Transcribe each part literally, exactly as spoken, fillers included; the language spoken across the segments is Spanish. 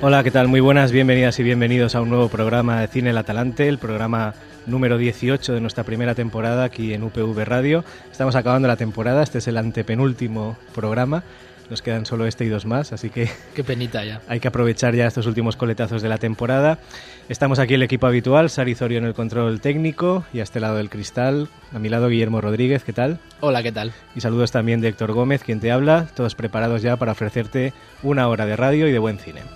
Hola, ¿qué tal? Muy buenas, bienvenidas y bienvenidos a un nuevo programa de Cine El Atalante, el programa número dieciocho de nuestra primera temporada aquí en U P V Radio. Estamos acabando la temporada, este es el antepenúltimo programa. Nos quedan solo este y dos más, así que... Qué penita ya. Hay que aprovechar ya estos últimos coletazos de la temporada. Estamos aquí el equipo habitual, Sari Zorio en el control técnico y a este lado del cristal, a mi lado Guillermo Rodríguez, ¿qué tal? Hola, ¿qué tal? Y saludos también de Héctor Gómez, quien te habla, todos preparados ya para ofrecerte una hora de radio y de buen cine.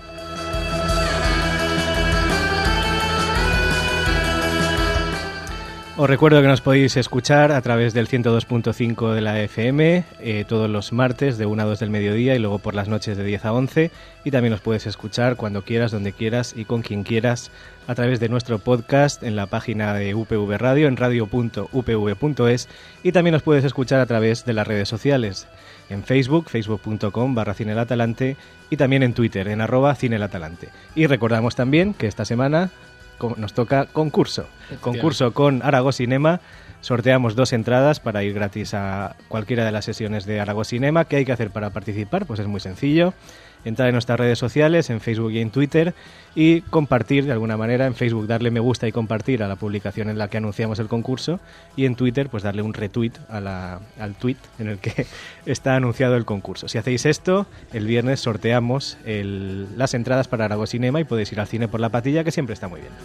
Os recuerdo que nos podéis escuchar a través del ciento dos punto cinco de la F M eh, todos los martes de una a dos del mediodía y luego por las noches de diez a once, y también nos puedes escuchar cuando quieras, donde quieras y con quien quieras a través de nuestro podcast en la página de U P V Radio en radio punto u p v punto es, y también nos puedes escuchar a través de las redes sociales en Facebook, facebook punto com barra cinelatalante, y también en Twitter en arroba cinelatalante. Y recordamos también que esta semana nos toca concurso, concurso con Aragó Cinema. Sorteamos dos entradas para ir gratis a cualquiera de las sesiones de Aragó Cinema. ¿Qué hay que hacer para participar? Pues es muy sencillo. Entrar en nuestras redes sociales, en Facebook y en Twitter, y compartir de alguna manera. En Facebook darle me gusta y compartir a la publicación en la que anunciamos el concurso, y en Twitter pues darle un retweet a la, al tweet en el que está anunciado el concurso. Si hacéis esto, el viernes sorteamos el, las entradas para Aragó Cinema y podéis ir al cine por la patilla, que siempre está muy bien.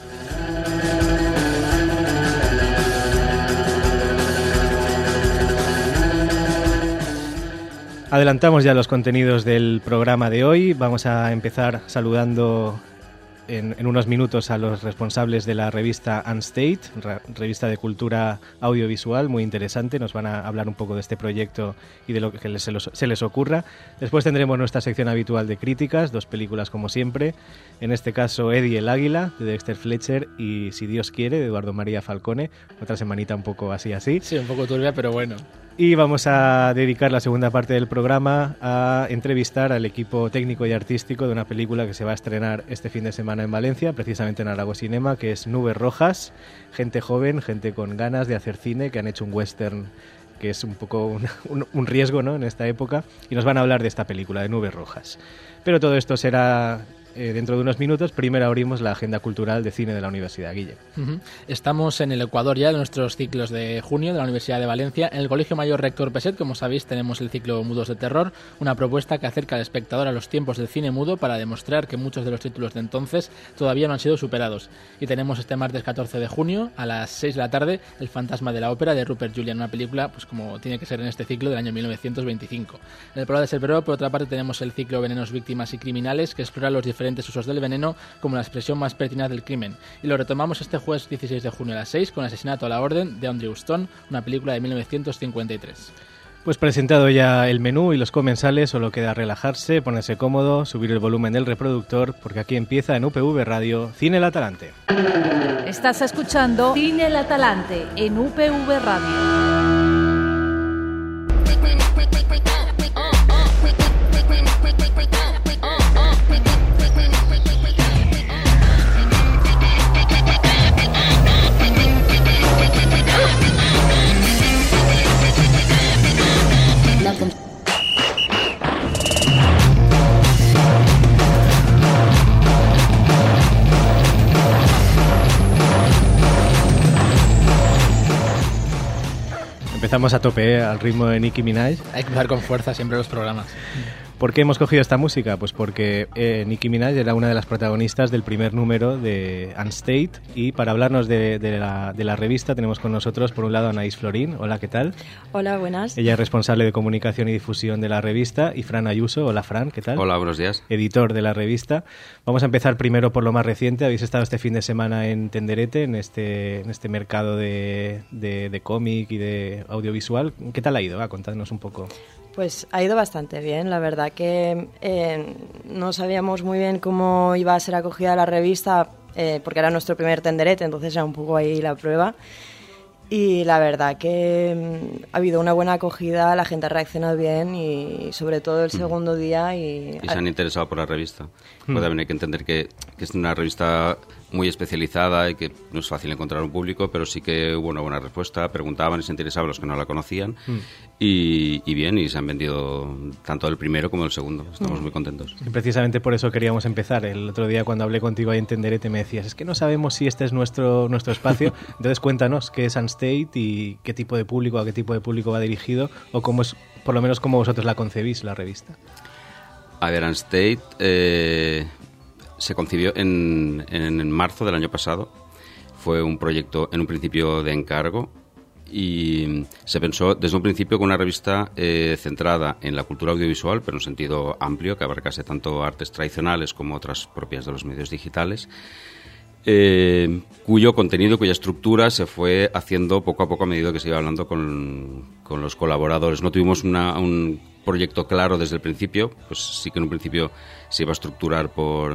Adelantamos ya los contenidos del programa de hoy. Vamos a empezar saludando en, en unos minutos a los responsables de la revista Unstate, re, revista de cultura audiovisual, muy interesante. Nos van a hablar un poco de este proyecto y de lo que les, se, los, se les ocurra. Después tendremos nuestra sección habitual de críticas, dos películas como siempre. En este caso, Eddie el Águila, de Dexter Fletcher, y Si Dios quiere, de Eduardo María Falcone. Otra semanita un poco así así. Sí, un poco turbia, pero bueno. Y vamos a dedicar la segunda parte del programa a entrevistar al equipo técnico y artístico de una película que se va a estrenar este fin de semana en Valencia, precisamente en Aragó Cinema, que es Nubes Rojas. Gente joven, gente con ganas de hacer cine, que han hecho un western que es un poco un, un, un riesgo, ¿no?, en esta época, y nos van a hablar de esta película, de Nubes Rojas. Pero todo esto será... Eh, dentro de unos minutos. Primero abrimos la agenda cultural de cine de la Universidad, Guille. Uh-huh. Estamos en el Ecuador ya de nuestros ciclos de junio de la Universidad de Valencia. En el Colegio Mayor Rector Peset, como sabéis, tenemos el ciclo Mudos de Terror, una propuesta que acerca al espectador a los tiempos del cine mudo para demostrar que muchos de los títulos de entonces todavía no han sido superados. Y tenemos este martes catorce de junio a las seis de la tarde El Fantasma de la Ópera de Rupert Julian, una película pues como tiene que ser en este ciclo del año mil novecientos veinticinco. En el programa de Cervero, por otra parte, tenemos el ciclo Venenos, Víctimas y Criminales, que explora los diferentes usos del veneno como la expresión más pertinaz del crimen, y lo retomamos este jueves dieciséis de junio a las seis con Asesinato a la Orden de Andrew Stone, una película de mil novecientos cincuenta y tres. Pues presentado ya el menú y los comensales, solo queda relajarse, ponerse cómodo, subir el volumen del reproductor, porque aquí empieza en U P V Radio Cine El Atalante. Estás escuchando Cine El Atalante en U P V Radio. Empezamos a tope, ¿eh?, al ritmo de Nicki Minaj. Hay que empezar con fuerza siempre los programas. ¿Por qué hemos cogido esta música? Pues porque eh, Nicki Minaj era una de las protagonistas del primer número de Unstate, y para hablarnos de, de, la, de la revista tenemos con nosotros por un lado a Anaís Florín. Hola, ¿qué tal? Hola, buenas. Ella es responsable de comunicación y difusión de la revista, y Fran Ayuso. Hola, Fran, ¿qué tal? Hola, buenos días. Editor de la revista. Vamos a empezar primero por lo más reciente. Habéis estado este fin de semana en Tenderete, en este, en este mercado de, de, de cómic y de audiovisual. ¿Qué tal ha ido? Va, contadnos un poco. Pues ha ido bastante bien, la verdad que eh, no sabíamos muy bien cómo iba a ser acogida la revista, eh, porque era nuestro primer Tenderete, entonces era un poco ahí la prueba. Y la verdad que mm, ha habido una buena acogida, la gente ha reaccionado bien, y sobre todo el segundo día. Y, y se han interesado por la revista. Mm. Pues también hay que entender que, que es una revista muy especializada y que no es fácil encontrar un público, pero sí que hubo una buena respuesta, preguntaban y se interesaban los que no la conocían mm. y, y bien, y se han vendido tanto el primero como el segundo, estamos mm. muy contentos. Y precisamente por eso queríamos empezar. El otro día cuando hablé contigo ahí en Tenderete me decías, es que no sabemos si este es nuestro, nuestro espacio, entonces cuéntanos qué es Unstate y qué tipo de público, a qué tipo de público va dirigido o cómo es, por lo menos cómo vosotros la concebís, la revista. A ver, Unstate eh, se concibió en, en, en marzo del año pasado. Fue un proyecto en un principio de encargo y se pensó desde un principio con una revista eh, centrada en la cultura audiovisual, pero en un sentido amplio, que abarcase tanto artes tradicionales como otras propias de los medios digitales, eh, cuyo contenido, cuya estructura se fue haciendo poco a poco a medida que se iba hablando con, con los colaboradores. No tuvimos una, un proyecto claro desde el principio, pues sí que en un principio se iba a estructurar por,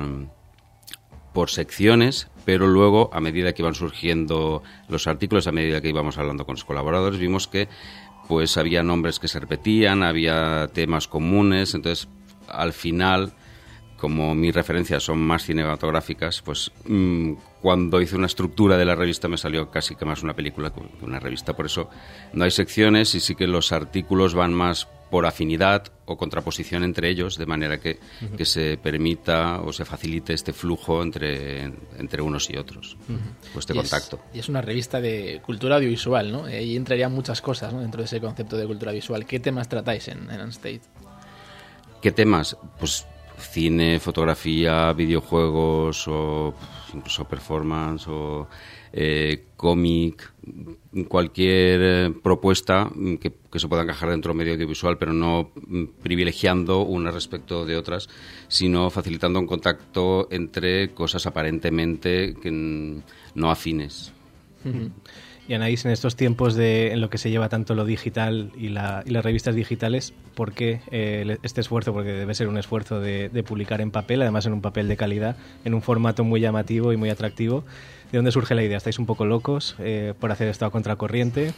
por secciones, pero luego a medida que iban surgiendo los artículos, a medida que íbamos hablando con los colaboradores, vimos que pues había nombres que se repetían, había temas comunes, entonces al final, como mis referencias son más cinematográficas, pues mmm, cuando hice una estructura de la revista me salió casi que más una película que una revista. Por eso no hay secciones y sí que los artículos van más por afinidad o contraposición entre ellos, de manera que, uh-huh. que se permita o se facilite este flujo entre, entre unos y otros, uh-huh. pues este y contacto. Es, y es una revista de cultura audiovisual, ¿no? Ahí entrarían muchas cosas, ¿no?, dentro de ese concepto de cultura visual. ¿Qué temas tratáis en, en Unstate? ¿Qué temas? Pues cine, fotografía, videojuegos o incluso performance o eh, cómic, cualquier eh, propuesta que, que se pueda encajar dentro del medio audiovisual, pero no mm, privilegiando unas respecto de otras, sino facilitando un contacto entre cosas aparentemente que, mm, no afines. Uh-huh. Y Anaís, en estos tiempos de en lo que se lleva tanto lo digital y, la, y las revistas digitales, ¿por qué eh, este esfuerzo? Porque debe ser un esfuerzo de, de publicar en papel, además en un papel de calidad, en un formato muy llamativo y muy atractivo. ¿De dónde surge la idea? ¿Estáis un poco locos eh, por hacer esto a contracorriente?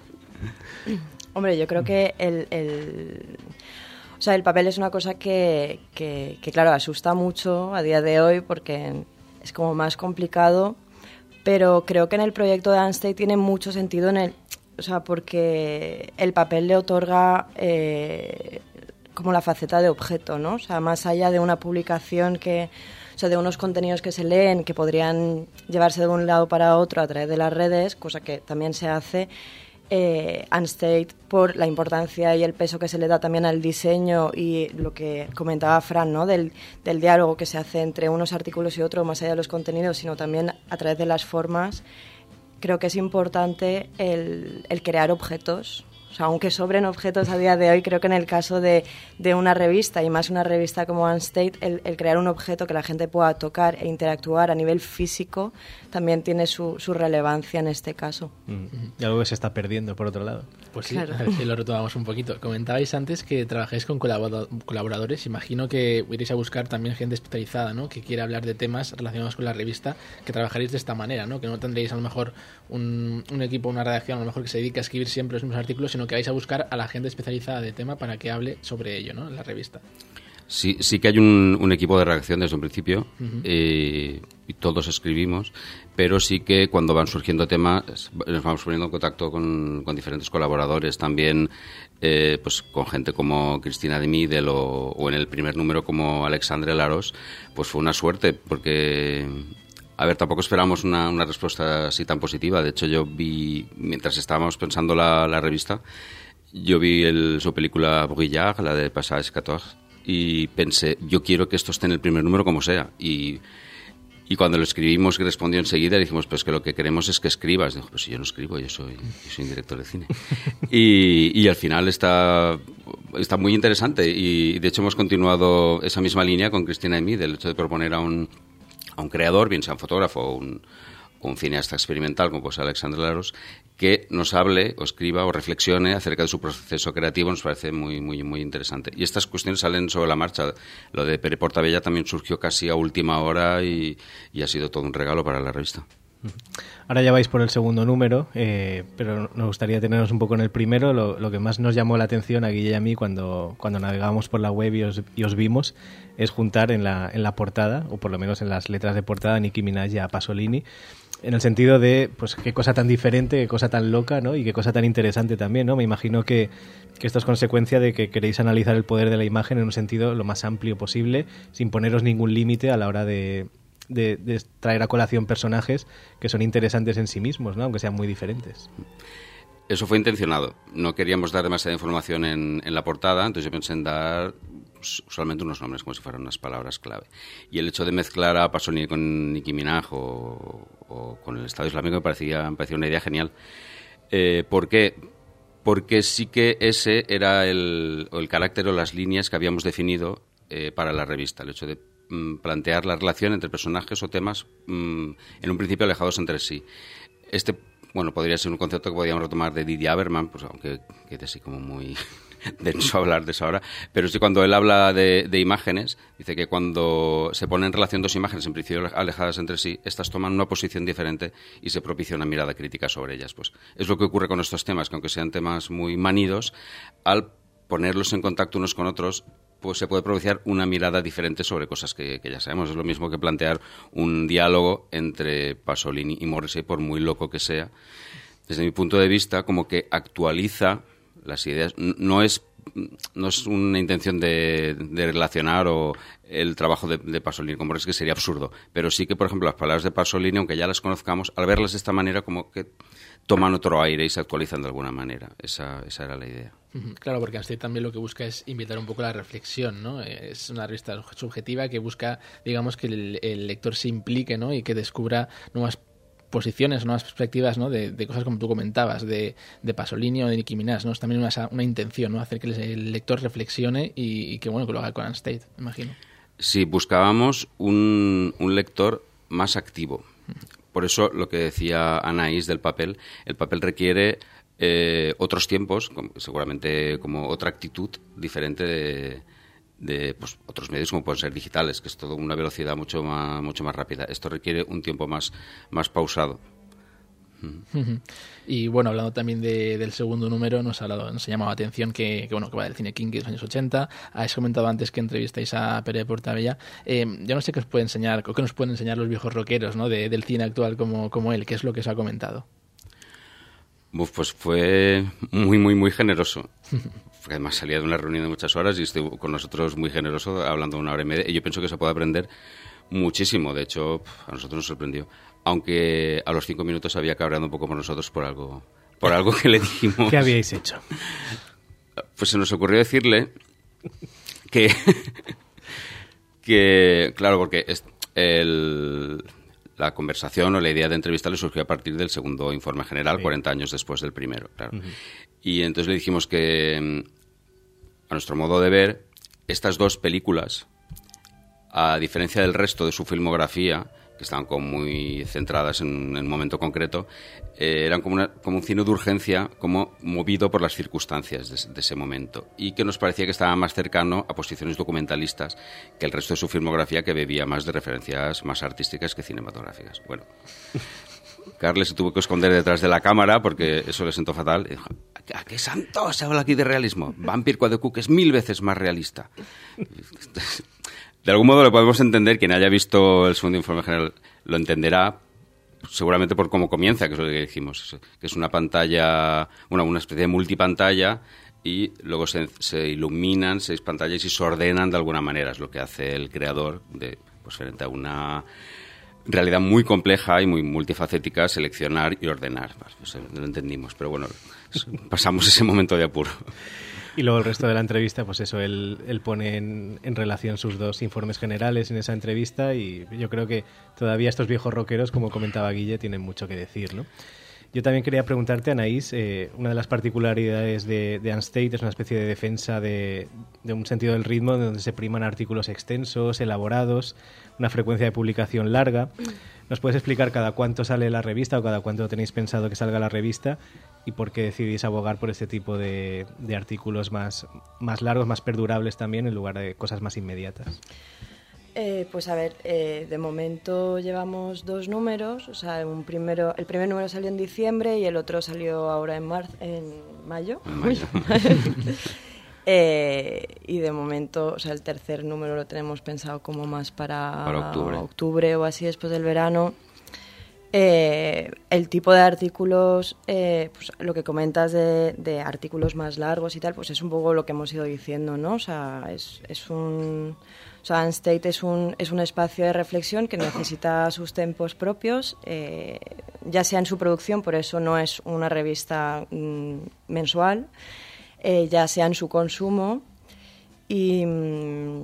Hombre, yo creo que el, el, o sea, el papel es una cosa que, que, que, claro, asusta mucho a día de hoy porque es como más complicado. Pero creo que en el proyecto de Unstate tiene mucho sentido en el, o sea, porque el papel le otorga eh, como la faceta de objeto, ¿no? O sea, más allá de una publicación que, o sea, de unos contenidos que se leen que podrían llevarse de un lado para otro a través de las redes, cosa que también se hace. Eh, Unstate, por la importancia y el peso que se le da también al diseño y lo que comentaba Fran, ¿no?, del, del diálogo que se hace entre unos artículos y otros, más allá de los contenidos, sino también a través de las formas, creo que es importante el, el crear objetos. O sea, aunque sobren objetos a día de hoy, creo que en el caso de, de una revista, y más una revista como Unstate, el, el crear un objeto que la gente pueda tocar e interactuar a nivel físico también tiene su, su relevancia en este caso. Mm. Y algo que se está perdiendo, por otro lado. Pues sí, claro. A ver si lo retomamos un poquito. Comentabais antes que trabajáis con colaboradores. Imagino que iréis a buscar también gente especializada, ¿no?, que quiera hablar de temas relacionados con la revista, que trabajaréis de esta manera, ¿no?, que no tendréis a lo mejor un, un equipo, una redacción a lo mejor que se dedique a escribir siempre los mismos artículos, sino que vais a buscar a la gente especializada de tema para que hable sobre ello, ¿no?, en la revista. Sí, sí que hay un, un equipo de redacción desde un principio, uh-huh. eh, y todos escribimos, pero sí que cuando van surgiendo temas nos vamos poniendo en contacto con, con diferentes colaboradores, también eh, pues con gente como Cristina de Midel o, o en el primer número como Alexandre Laros, pues fue una suerte porque... A ver, tampoco esperamos una, una respuesta así tan positiva. De hecho, yo vi, mientras estábamos pensando la, la revista, yo vi el, su película Brouillard, la de Passage catorce, y pensé, yo quiero que esto esté en el primer número como sea. Y, y cuando lo escribimos y respondió enseguida, dijimos, pues que lo que queremos es que escribas. Dijo, pues si yo no escribo, yo soy, yo soy un director de cine. y, y al final está, está muy interesante. Y de hecho hemos continuado esa misma línea con Cristina Emí, del hecho de proponer a un... a un creador, bien sea un fotógrafo o un, o un cineasta experimental como pues Alexandre Laros, que nos hable o escriba o reflexione acerca de su proceso creativo. Nos parece muy muy muy interesante. Y estas cuestiones salen sobre la marcha. Lo de Pere Portabella también surgió casi a última hora y, y ha sido todo un regalo para la revista. Ahora ya vais por el segundo número, eh, pero nos gustaría tenernos un poco en el primero. Lo, lo que más nos llamó la atención a Guille y a mí cuando, cuando navegábamos por la web y os, y os vimos es juntar en la, en la portada, o por lo menos en las letras de portada, a Nicki Minaj y a Pasolini, en el sentido de, pues, qué cosa tan diferente, qué cosa tan loca, ¿no? Y qué cosa tan interesante también, ¿no? Me imagino que, que esto es consecuencia de que queréis analizar el poder de la imagen en un sentido lo más amplio posible, sin poneros ningún límite a la hora de... De, de traer a colación personajes que son interesantes en sí mismos, ¿no? Aunque sean muy diferentes. Eso fue intencionado. No queríamos dar demasiada información en, en la portada, entonces yo pensé en dar solamente unos nombres, como si fueran unas palabras clave. Y el hecho de mezclar a Pasolini con Nicki Minaj o, o con el Estado Islámico me parecía, me parecía una idea genial. Eh, ¿Por qué? Porque sí que ese era el, el carácter o las líneas que habíamos definido eh, para la revista. El hecho de plantear la relación entre personajes o temas mmm, en un principio alejados entre sí. Este, bueno, podría ser un concepto que podríamos retomar de Didier Habermas, pues aunque quede así como muy denso hablar de eso ahora, pero sí, cuando él habla de, de imágenes, dice que cuando se ponen en relación dos imágenes en principio alejadas entre sí, estas toman una posición diferente y se propicia una mirada crítica sobre ellas. Pues es lo que ocurre con estos temas, que aunque sean temas muy manidos, al ponerlos en contacto unos con otros, pues se puede propiciar una mirada diferente sobre cosas que, que ya sabemos. Es lo mismo que plantear un diálogo entre Pasolini y Morrissey, por muy loco que sea. Desde mi punto de vista, como que actualiza las ideas. No es, no es una intención de, de relacionar o el trabajo de, de Pasolini con Morrissey, que sería absurdo. Pero sí que, por ejemplo, las palabras de Pasolini, aunque ya las conozcamos, al verlas de esta manera, como que toman otro aire y se actualizan de alguna manera. Esa, esa era la idea. Claro, porque Unstated también lo que busca es invitar un poco a la reflexión, ¿no? Es una revista subjetiva que busca, digamos, que el, el lector se implique, ¿no? Y que descubra nuevas posiciones, nuevas perspectivas, ¿no? De, de cosas como tú comentabas, de, de Pasolini o de Nicki Minaj, ¿no? Es también una, una intención, ¿no? Hacer que el lector reflexione y, y que, bueno, que lo haga con Unstated, imagino. Sí, buscábamos un, un lector más activo. Por eso lo que decía Anaís del papel, el papel requiere eh, otros tiempos, seguramente como otra actitud diferente de, de pues, otros medios como pueden ser digitales, que es todo una velocidad mucho más, mucho más rápida. Esto requiere un tiempo más, más pausado. Uh-huh. Y bueno, hablando también de, del segundo número, nos ha, hablado, nos ha llamado la atención que, que, bueno, que va del cine kinky de los años ochenta. Has comentado antes que entrevistáis a Pere de Portabella. Eh, yo no sé qué os puede enseñar, o qué nos pueden enseñar los viejos rockeros, ¿no? de, del cine actual como, como él. ¿Qué es lo que os ha comentado? Uf, pues fue muy, muy, muy generoso. Porque además salía de una reunión de muchas horas y estuvo con nosotros muy generoso, hablando una hora y media. Y yo pienso que se puede aprender muchísimo. De hecho, a nosotros nos sorprendió. Aunque a los cinco minutos había cabreado un poco por nosotros por algo, por algo que le dijimos. ¿Qué habíais hecho? Pues se nos ocurrió decirle que, que claro, porque es el, la conversación o la idea de entrevista le surgió a partir del segundo informe general, sí. cuarenta años después del primero, claro. Uh-huh. Y entonces le dijimos que, a nuestro modo de ver, estas dos películas, a diferencia del resto de su filmografía, que estaban como muy centradas en, en un momento concreto, eh, eran como, una, como un cine de urgencia, como movido por las circunstancias de, de ese momento, y que nos parecía que estaba más cercano a posiciones documentalistas que el resto de su filmografía, que bebía más de referencias más artísticas que cinematográficas. Bueno, Carles se tuvo que esconder detrás de la cámara porque eso le sentó fatal. Y dijo, ¿a qué santo se habla aquí de realismo? Vampire Kid the Cook es mil veces más realista. De algún modo lo podemos entender, quien haya visto el segundo informe general lo entenderá, seguramente por cómo comienza, que es lo que dijimos, que es una pantalla, una, una especie de multipantalla y luego se, se iluminan seis pantallas y se ordenan de alguna manera, es lo que hace el creador de, pues, frente a una realidad muy compleja y muy multifacética, seleccionar y ordenar. Pues, lo entendimos, pero bueno, pasamos ese momento de apuro. Y luego el resto de la entrevista, pues eso, él, él pone en, en relación sus dos informes generales en esa entrevista y yo creo que todavía estos viejos rockeros, como comentaba Guille, tienen mucho que decir, ¿no? Yo también quería preguntarte, Anaís, eh, una de las particularidades de, de Unstated es una especie de defensa de, de un sentido del ritmo donde se priman artículos extensos, elaborados, una frecuencia de publicación larga. ¿Nos puedes explicar cada cuánto sale la revista o cada cuánto tenéis pensado que salga la revista y por qué decidís abogar por este tipo de, de artículos más, más largos, más perdurables también, en lugar de cosas más inmediatas? Eh, pues a ver, eh, de momento llevamos dos números, o sea, un primero, el primer número salió en diciembre y el otro salió ahora en marzo, en mayo. En mayo. eh, y de momento, o sea, el tercer número lo tenemos pensado como más para, para octubre. octubre o así después del verano. Eh, el tipo de artículos, eh, pues lo que comentas de, de artículos más largos y tal, pues es un poco lo que hemos ido diciendo, ¿no? O sea, es, es un... O sea, Unstate es un, es un espacio de reflexión que necesita sus tempos propios, eh, ya sea en su producción, por eso no es una revista mm, mensual, eh, ya sea en su consumo. Y... Mm,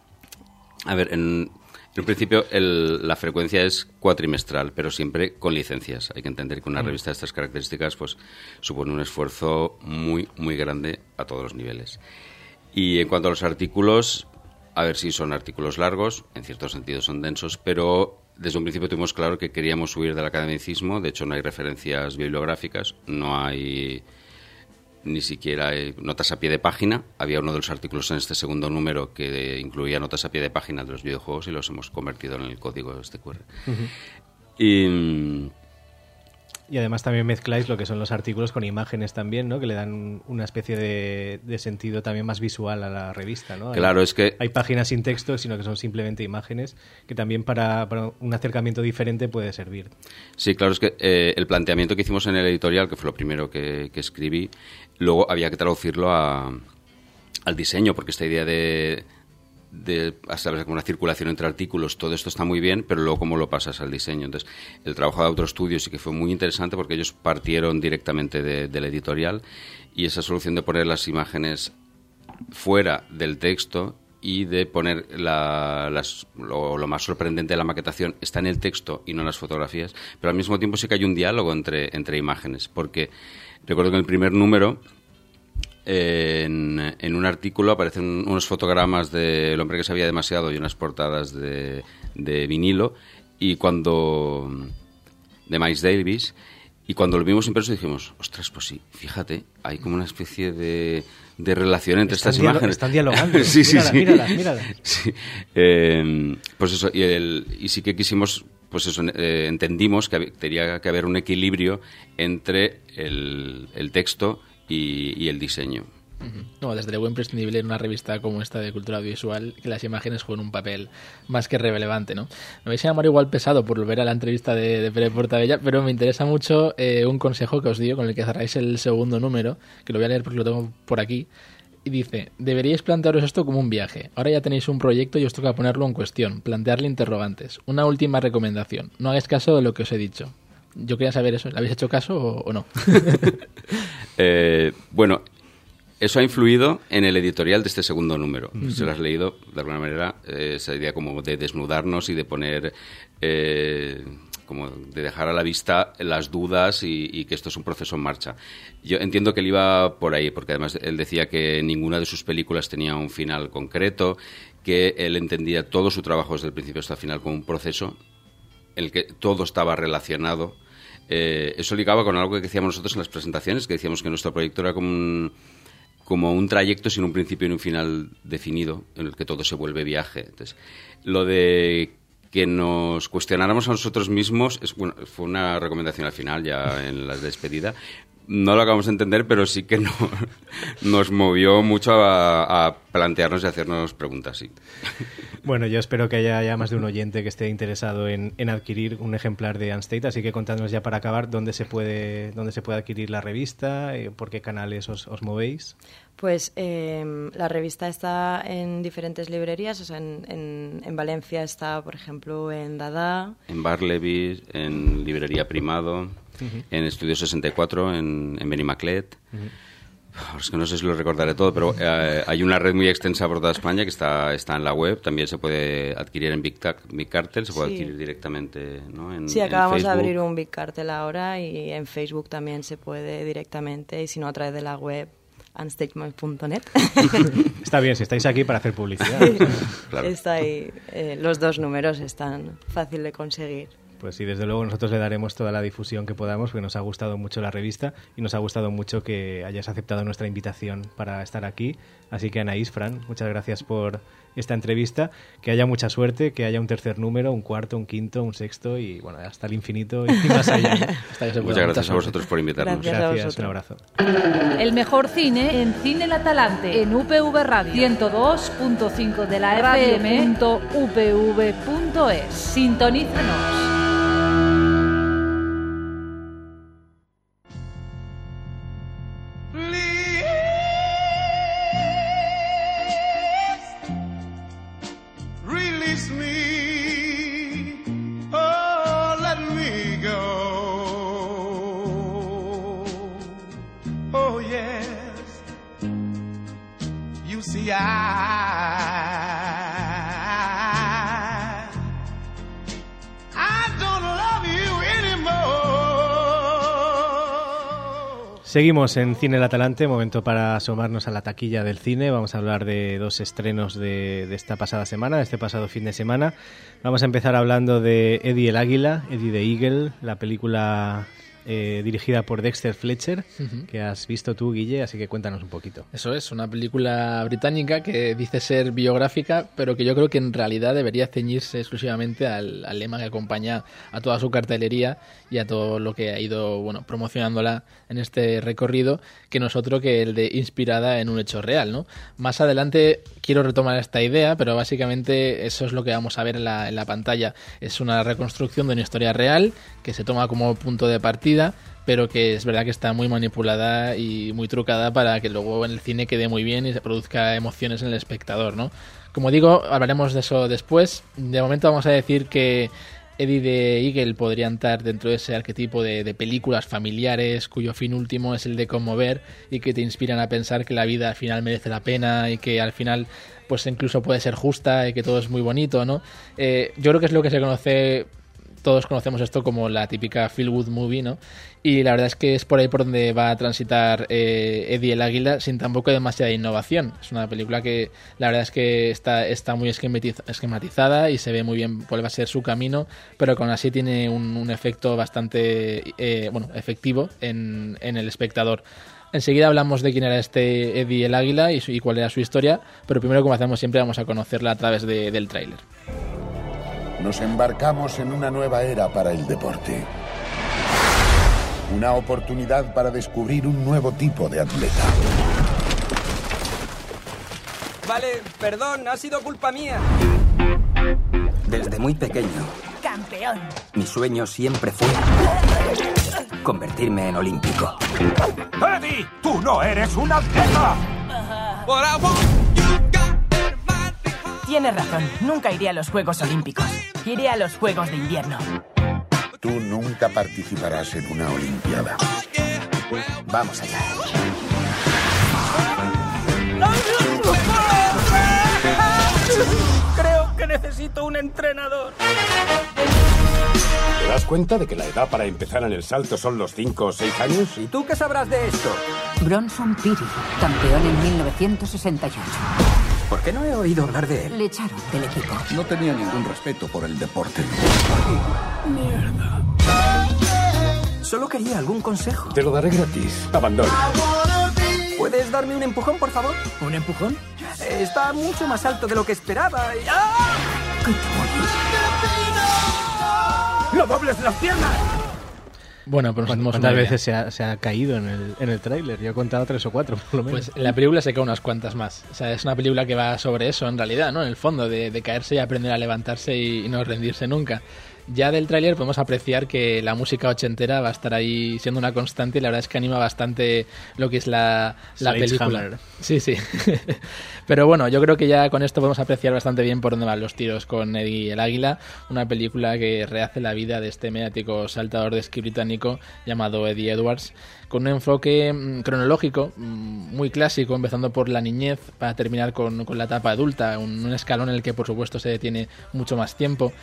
A ver, en, en un principio el, la frecuencia es cuatrimestral, pero siempre con licencias. Hay que entender que una revista de estas características pues supone un esfuerzo muy, muy grande a todos los niveles. Y en cuanto a los artículos... A ver si son artículos largos, en cierto sentido son densos, pero desde un principio tuvimos claro que queríamos huir del academicismo. De hecho, no hay referencias bibliográficas, no hay ni siquiera hay notas a pie de página. Había uno de los artículos en este segundo número que incluía notas a pie de página de los videojuegos y los hemos convertido en el código este cu erre. Uh-huh. Y... Y además también mezcláis lo que son los artículos con imágenes también, ¿no? Que le dan una especie de, de sentido también más visual a la revista, ¿no? Claro, hay, es que... Hay páginas sin texto, sino que son simplemente imágenes, que también para, para un acercamiento diferente puede servir. Sí, claro, es que eh, el planteamiento que hicimos en el editorial, que fue lo primero que, que escribí, luego había que traducirlo a, al diseño, porque esta idea de... de hacer una circulación entre artículos, todo esto está muy bien, pero luego cómo lo pasas al diseño. Entonces, el trabajo de Autoestudio sí que fue muy interesante porque ellos partieron directamente de, del editorial y esa solución de poner las imágenes fuera del texto y de poner la, las, lo, lo más sorprendente de la maquetación está en el texto y no en las fotografías, pero al mismo tiempo sí que hay un diálogo entre, entre imágenes, porque recuerdo que en el primer número En, en un artículo aparecen unos fotogramas del hombre que sabía demasiado y unas portadas de, de vinilo y cuando de Miles Davis, y cuando lo vimos impreso dijimos, ostras, pues sí, fíjate, hay como una especie de, de relación entre están estas dialo- imágenes. Están dialogando. sí, sí, mírala, sí. Míralas, míralas. Sí. Eh, pues eso, y, el, y sí que quisimos, pues eso, eh, entendimos que hab- tenía que haber un equilibrio entre el, el texto y, y el diseño. Uh-huh. No, desde luego imprescindible en una revista como esta de cultura audiovisual que las imágenes jueguen un papel más que relevante, ¿no? Me vais a llamar igual pesado por volver a la entrevista de, de Pere Portabella, pero me interesa mucho eh, un consejo que os dio con el que cerráis el segundo número, que lo voy a leer porque lo tengo por aquí, y dice: deberíais plantearos esto como un viaje. Ahora ya tenéis un proyecto y os toca ponerlo en cuestión, plantearle interrogantes. Una última recomendación: no hagáis caso de lo que os he dicho. Yo quería saber eso, ¿le habéis hecho caso o, o no? eh, bueno, eso ha influido en el editorial de este segundo número. Uh-huh. Si lo has leído, de alguna manera, eh, esa idea como de desnudarnos y de poner, eh, como de dejar a la vista las dudas y, y que esto es un proceso en marcha. Yo entiendo que él iba por ahí, porque además él decía que ninguna de sus películas tenía un final concreto, que él entendía todo su trabajo desde el principio hasta el final como un proceso en el que todo estaba relacionado. Eh, eso ligaba con algo que decíamos nosotros en las presentaciones, que decíamos que nuestro proyecto era como un, como un trayecto sin un principio y un final definido, en el que todo se vuelve viaje. Entonces, lo de que nos cuestionáramos a nosotros mismos es, bueno, fue una recomendación al final, ya en la despedida. No lo acabamos de entender, pero sí que no, nos movió mucho a, a plantearnos y hacernos preguntas, sí. Bueno, yo espero que haya ya más de un oyente que esté interesado en, en adquirir un ejemplar de Unstate, así que contadnos ya para acabar dónde se puede, dónde se puede adquirir la revista, eh, por qué canales os, os movéis. Pues eh, la revista está en diferentes librerías, o sea, en, en, en Valencia está, por ejemplo, en Dada. En Barleby, en Librería Primado, uh-huh. en Estudio sesenta y cuatro, en, en Benimaclet. Uh-huh. Es que no sé si lo recordaré todo, pero eh, hay una red muy extensa por toda España que está, está en la web. También se puede adquirir en Big, Tac, Big Cartel, se puede sí. adquirir directamente, ¿no? en, sí, acabamos en de abrir un Big Cartel ahora y en Facebook también se puede directamente, y si no, a través de la web unstate punto net. Está bien, si estáis aquí para hacer publicidad. Claro. Está ahí, eh, los dos números están fácil de conseguir Pues sí, desde luego nosotros le daremos toda la difusión que podamos, porque nos ha gustado mucho la revista y nos ha gustado mucho que hayas aceptado nuestra invitación para estar aquí. Así que Anaís, Fran, muchas gracias por esta entrevista. Que haya mucha suerte, que haya un tercer número, un cuarto, un quinto, un sexto y bueno, hasta el infinito y más allá. Hasta que se muchas gracias a vosotros por invitarnos. Gracias, gracias un abrazo. El mejor cine en Cine El Atalante, en U P V Radio, ciento dos punto cinco de la F M punto u p v punto es. Sintonízanos. Seguimos en Cine El Atalante, momento para asomarnos a la taquilla del cine. Vamos a hablar de dos estrenos de, de esta pasada semana, de este pasado fin de semana. Vamos a empezar hablando de Eddie el Águila, Eddie the Eagle, la película eh, dirigida por Dexter Fletcher, uh-huh. que has visto tú, Guille, así que cuéntanos un poquito. Eso es, una película británica que dice ser biográfica, pero que yo creo que en realidad debería ceñirse exclusivamente al, al lema que acompaña a toda su cartelería y a todo lo que ha ido bueno promocionándola en este recorrido, que no es otro que el de inspirada en un hecho real, ¿no? Más adelante quiero retomar esta idea, pero básicamente eso es lo que vamos a ver en la, en la pantalla. Es una reconstrucción de una historia real que se toma como punto de partida, pero que es verdad que está muy manipulada y muy trucada para que luego en el cine quede muy bien y se produzca emociones en el espectador, ¿no? Como digo, hablaremos de eso después. De momento vamos a decir que Eddie the Eagle podría entrar dentro de ese arquetipo de, de películas familiares cuyo fin último es el de conmover y que te inspiran a pensar que la vida al final merece la pena y que al final pues incluso puede ser justa y que todo es muy bonito, ¿no? Eh, yo creo que es lo que se conoce, todos conocemos esto como la típica feel good movie, ¿no? Y la verdad es que es por ahí por donde va a transitar eh, Eddie el Águila sin tampoco demasiada innovación. Es una película que la verdad es que está, está muy esquematiz- esquematizada y se ve muy bien cuál va a ser su camino, pero que aún así tiene un, un efecto bastante eh, bueno, efectivo en, en el espectador. Enseguida hablamos de quién era este Eddie el Águila y, su, y cuál era su historia, pero primero, como hacemos siempre, vamos a conocerla a través de, del tráiler. Nos embarcamos en una nueva era para el deporte. Una oportunidad para descubrir un nuevo tipo de atleta. Vale, perdón, ha sido culpa mía. Desde muy pequeño, campeón, mi sueño siempre fue convertirme en olímpico. ¡Eddie! ¡Tú no eres un atleta! Tienes razón, nunca iré a los Juegos Olímpicos. Iré a los Juegos de Invierno. Tú nunca participarás en una olimpiada. Vamos allá. Creo que necesito un entrenador. ¿Te das cuenta de que la edad para empezar en el salto son los cinco o seis años? ¿Y tú qué sabrás de esto? Bronson Piri, campeón en mil novecientos sesenta y ocho. ¿Por qué no he oído hablar de él? Le echaron del equipo. No tenía ningún respeto por el deporte. Mierda. Solo quería algún consejo. Te lo daré gratis. Abandona. ¿Puedes darme un empujón, por favor? ¿Un empujón? Está mucho más alto de lo que esperaba. Y... ¡Ah! ¡No dobles las piernas! Bueno, pues nos ¿Cuántas veces se ha, se ha caído en el, en el tráiler? Yo he contado tres o cuatro, por lo menos. Pues en la película se cae unas cuantas más. O sea, es una película que va sobre eso, en realidad, ¿no? En el fondo, de, de caerse y aprender a levantarse y, y no rendirse nunca. Ya del tráiler podemos apreciar que la música ochentera va a estar ahí siendo una constante y la verdad es que anima bastante lo que es la, la película. Sí, sí. Pero bueno, yo creo que ya con esto podemos apreciar bastante bien por dónde van los tiros con Eddie el Águila, una película que rehace la vida de este mediático saltador de esquí británico llamado Eddie Edwards, con un enfoque mmm, cronológico mmm, muy clásico, empezando por la niñez para terminar con, con la etapa adulta, un, un escalón en el que por supuesto se detiene mucho más tiempo.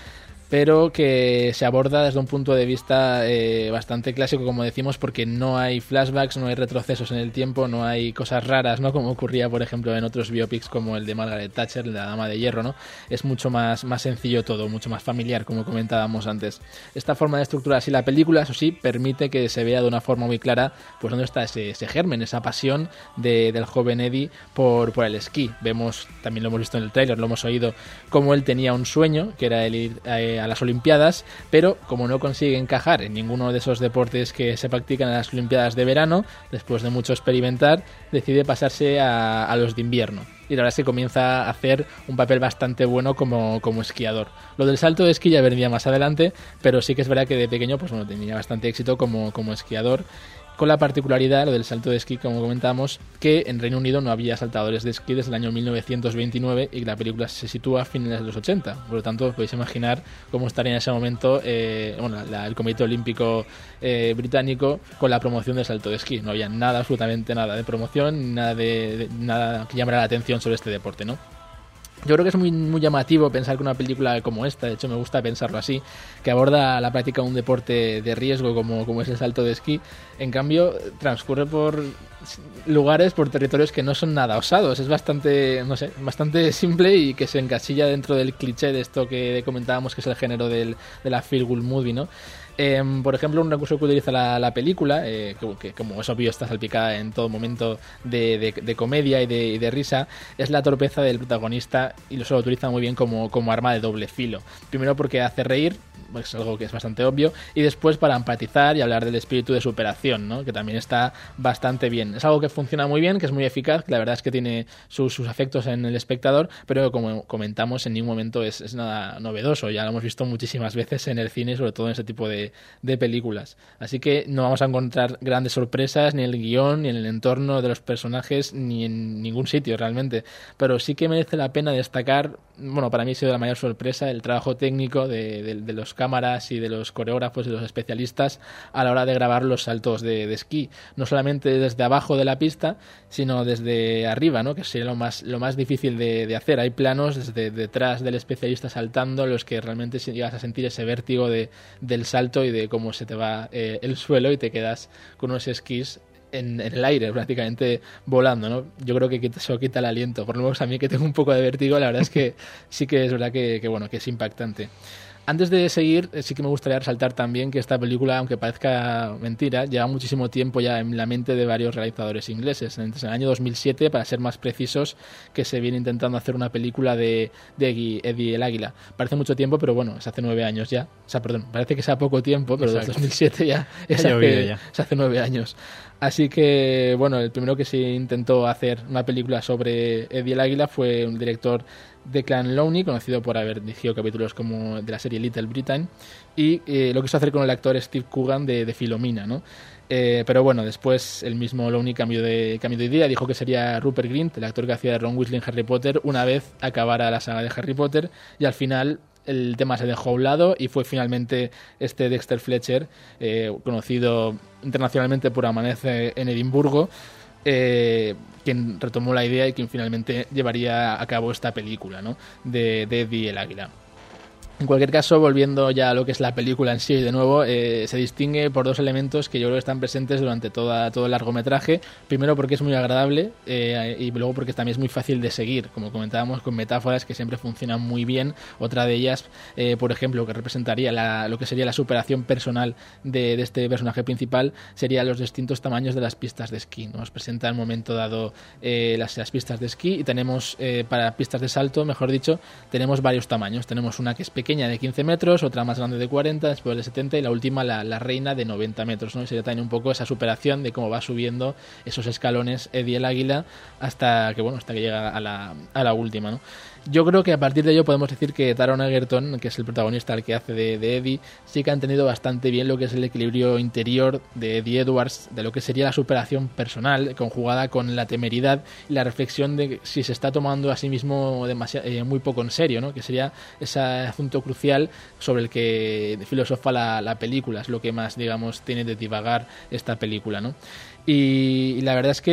pero que se aborda desde un punto de vista eh, bastante clásico, como decimos, porque no hay flashbacks, no hay retrocesos en el tiempo, no hay cosas raras, ¿no? Como ocurría, por ejemplo, en otros biopics como el de Margaret Thatcher, la Dama de Hierro, ¿no? Es mucho más, más sencillo todo, mucho más familiar, como comentábamos antes. Esta forma de estructurar así la película, eso sí, permite que se vea de una forma muy clara pues dónde está ese, ese germen, esa pasión de, del joven Eddie por, por el esquí. Vemos, también lo hemos visto en el tráiler, lo hemos oído, cómo él tenía un sueño, que era el ir eh, a las Olimpiadas, pero como no consigue encajar en ninguno de esos deportes que se practican en las Olimpiadas de verano, después de mucho experimentar, decide pasarse a, a los de invierno. Y la verdad es que comienza a hacer un papel bastante bueno como, como esquiador. Lo del salto de esquí ya vendría más adelante, pero sí que es verdad que de pequeño pues bueno, tenía bastante éxito como, como esquiador, con la particularidad, lo del salto de esquí, como comentamos, que en Reino Unido no había saltadores de esquí desde el año mil novecientos veintinueve y la película se sitúa a finales de los ochenta. Por lo tanto, podéis imaginar cómo estaría en ese momento eh, bueno, la, el Comité Olímpico eh, Británico con la promoción del salto de esquí. No había nada, absolutamente nada de promoción, nada, de, de, nada que llamara la atención sobre este deporte, ¿no? Yo creo que es muy, muy llamativo pensar que una película como esta, de hecho me gusta pensarlo así, que aborda la práctica de un deporte de riesgo como, como es el salto de esquí, en cambio transcurre por lugares, por territorios que no son nada osados. Es bastante, no sé, bastante simple y que se encasilla dentro del cliché de esto que comentábamos, que es el género del, de la feel good movie, ¿no? Eh, por ejemplo, un recurso que utiliza la, la película, eh, que, que como es obvio está salpicada en todo momento de, de, de comedia y de, y de risa, es la torpeza del protagonista, y eso lo utiliza muy bien como, como arma de doble filo. Primero porque hace reír, es algo que es bastante obvio, y después para empatizar y hablar del espíritu de superación, ¿no? Que también está bastante bien. Es algo que funciona muy bien, que es muy eficaz, que la verdad es que tiene sus, sus efectos en el espectador, pero como comentamos, en ningún momento es, es nada novedoso. Ya lo hemos visto muchísimas veces en el cine, sobre todo en ese tipo de, de películas. Así que no vamos a encontrar grandes sorpresas ni en el guión, ni en el entorno de los personajes, ni en ningún sitio realmente. Pero sí que merece la pena destacar, bueno, para mí ha sido la mayor sorpresa, el trabajo técnico de, de, de los cámaras y de los coreógrafos y de los especialistas a la hora de grabar los saltos de, de esquí. No solamente desde abajo de la pista, sino desde arriba, ¿no? Que sería lo más, lo más difícil de, de hacer. Hay planos desde detrás del especialista saltando, los que realmente llegas a sentir ese vértigo de, del salto y de cómo se te va eh, el suelo y te quedas con unos esquís en, en el aire, prácticamente volando, ¿no? Yo creo que eso quita el aliento. Por lo menos a mí, que tengo un poco de vértigo, la verdad es que sí que es verdad que, que bueno, que es impactante. Antes de seguir, sí que me gustaría resaltar también que esta película, aunque parezca mentira, lleva muchísimo tiempo ya en la mente de varios realizadores ingleses. En el año dos mil siete, para ser más precisos, que se viene intentando hacer una película de, de Eddie el Águila. Parece mucho tiempo, pero bueno, es hace nueve años ya. O sea, perdón, parece que sea poco tiempo, pero desde dos mil siete ya es hace, ya. es hace nueve años. Así que, bueno, el primero que se intentó hacer una película sobre Eddie el Águila fue un director, Declan Lowney, conocido por haber dirigido capítulos como de la serie Little Britain, y eh, lo quiso hacer con el actor Steve Coogan de, de Philomena, ¿no? Eh, pero bueno, después el mismo Lowney cambió de, cambió de idea, dijo que sería Rupert Grint, el actor que hacía de Ron Weasley en Harry Potter, una vez acabara la saga de Harry Potter, y al final el tema se dejó a un lado y fue finalmente este Dexter Fletcher, eh, conocido internacionalmente por Amanece en Edimburgo, Eh, quien retomó la idea y quien finalmente llevaría a cabo esta película, ¿no? de, de Eddie el Águila. En cualquier caso, volviendo ya a lo que es la película en sí, de nuevo, eh, se distingue por dos elementos que yo creo que están presentes durante toda, todo el largometraje. Primero porque es muy agradable eh, y luego porque también es muy fácil de seguir, como comentábamos, con metáforas que siempre funcionan muy bien. Otra de ellas, eh, por ejemplo, que representaría la, lo que sería la superación personal de, de este personaje principal, serían los distintos tamaños de las pistas de esquí. Nos presenta en un momento dado eh, las, las pistas de esquí y tenemos, eh, para pistas de salto, mejor dicho, tenemos varios tamaños. Tenemos una que es pequeña, de quince metros, otra más grande de cuarenta, después de setenta y la última la, la reina de noventa metros, ¿no? Y sería también un poco esa superación de cómo va subiendo esos escalones Eddie el Águila hasta que bueno hasta que llega a la, a la última, ¿no? Yo creo que a partir de ello podemos decir que Taron Egerton, que es el protagonista, el que hace de, de Eddie, sí que ha entendido bastante bien lo que es el equilibrio interior de Eddie Edwards, de lo que sería la superación personal, conjugada con la temeridad y la reflexión de si se está tomando a sí mismo demasiado, eh, muy poco en serio, ¿no? Que sería ese asunto crucial sobre el que filosofa la, la película, es lo que más, digamos, tiene de divagar esta película, ¿no? Y, y la verdad es que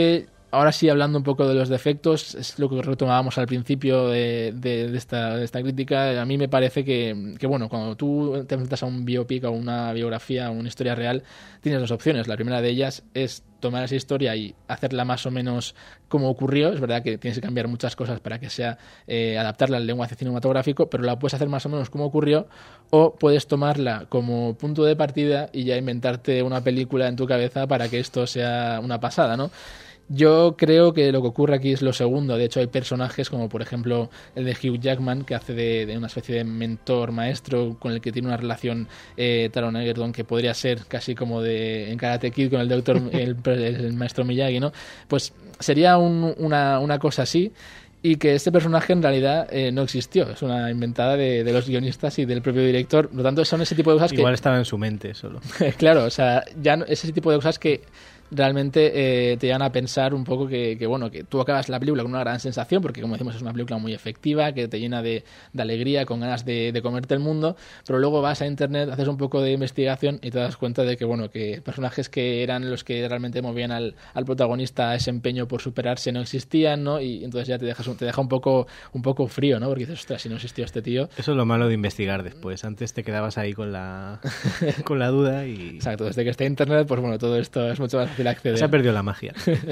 ahora sí, hablando un poco de los defectos, es lo que retomábamos al principio de, de, de, esta, de esta crítica. A mí me parece que, que, bueno, cuando tú te enfrentas a un biopic, a una biografía, a una historia real, tienes dos opciones. La primera de ellas es tomar esa historia y hacerla más o menos como ocurrió. Es verdad que tienes que cambiar muchas cosas para que sea eh, adaptarla al lenguaje cinematográfico, pero la puedes hacer más o menos como ocurrió, o puedes tomarla como punto de partida y ya inventarte una película en tu cabeza para que esto sea una pasada, ¿no? Yo creo que lo que ocurre aquí es lo segundo. De hecho, hay personajes como, por ejemplo, el de Hugh Jackman, que hace de, de una especie de mentor, maestro, con el que tiene una relación eh, Taron Egerton, que podría ser casi como de en Karate Kid con el doctor, el, el maestro Miyagi, ¿no? Pues sería un, una, una cosa así. Y que este personaje en realidad eh, no existió, es una inventada de, de los guionistas y del propio director. Por lo tanto, son ese tipo de cosas Igual que... estaba en su mente solo. Claro, o sea, ya no, ese tipo de cosas que realmente eh, te llevan a pensar un poco que, que, bueno, que tú acabas la película con una gran sensación, porque como decimos es una película muy efectiva, que te llena de, de alegría, con ganas de, de comerte el mundo, pero luego vas a internet, haces un poco de investigación y te das cuenta de que, bueno, que personajes que eran los que realmente movían al, al protagonista a ese empeño por superarse no existían, ¿no? Y entonces ya te dejas te deja un poco un poco frío, ¿no? Porque dices, ostras, si no existió este tío... Eso es lo malo de investigar después. Antes te quedabas ahí con la con la duda y... Exacto, desde que está internet, pues bueno, todo esto es mucho más fácil acceder. Se ha perdido la magia.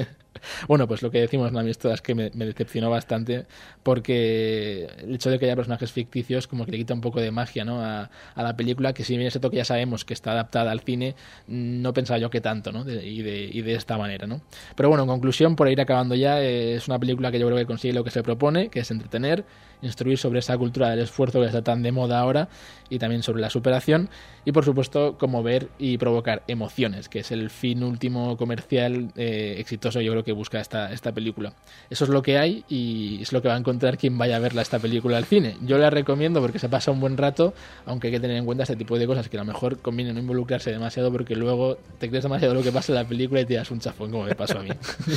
Bueno, pues lo que decimos, ¿no? A mí esto es que me, me decepcionó bastante, porque el hecho de que haya personajes ficticios como que le quita un poco de magia, ¿no? a, a la película, que si bien es cierto que ya sabemos que está adaptada al cine, no pensaba yo que tanto, ¿no? De, y, de, y de esta manera, ¿no? Pero bueno, en conclusión, por ir acabando ya, eh, es una película que yo creo que consigue lo que se propone, que es entretener, instruir sobre esa cultura del esfuerzo que está tan de moda ahora, y también sobre la superación, y por supuesto conmover y provocar emociones, que es el fin último comercial eh, exitoso, yo creo que busca esta, esta película. Eso es lo que hay y es lo que va a encontrar quien vaya a verla esta película al cine. Yo la recomiendo porque se pasa un buen rato, aunque hay que tener en cuenta este tipo de cosas, que a lo mejor conviene no involucrarse demasiado, porque luego te crees demasiado lo que pasa en la película y te das un chafón, como me pasó a mí.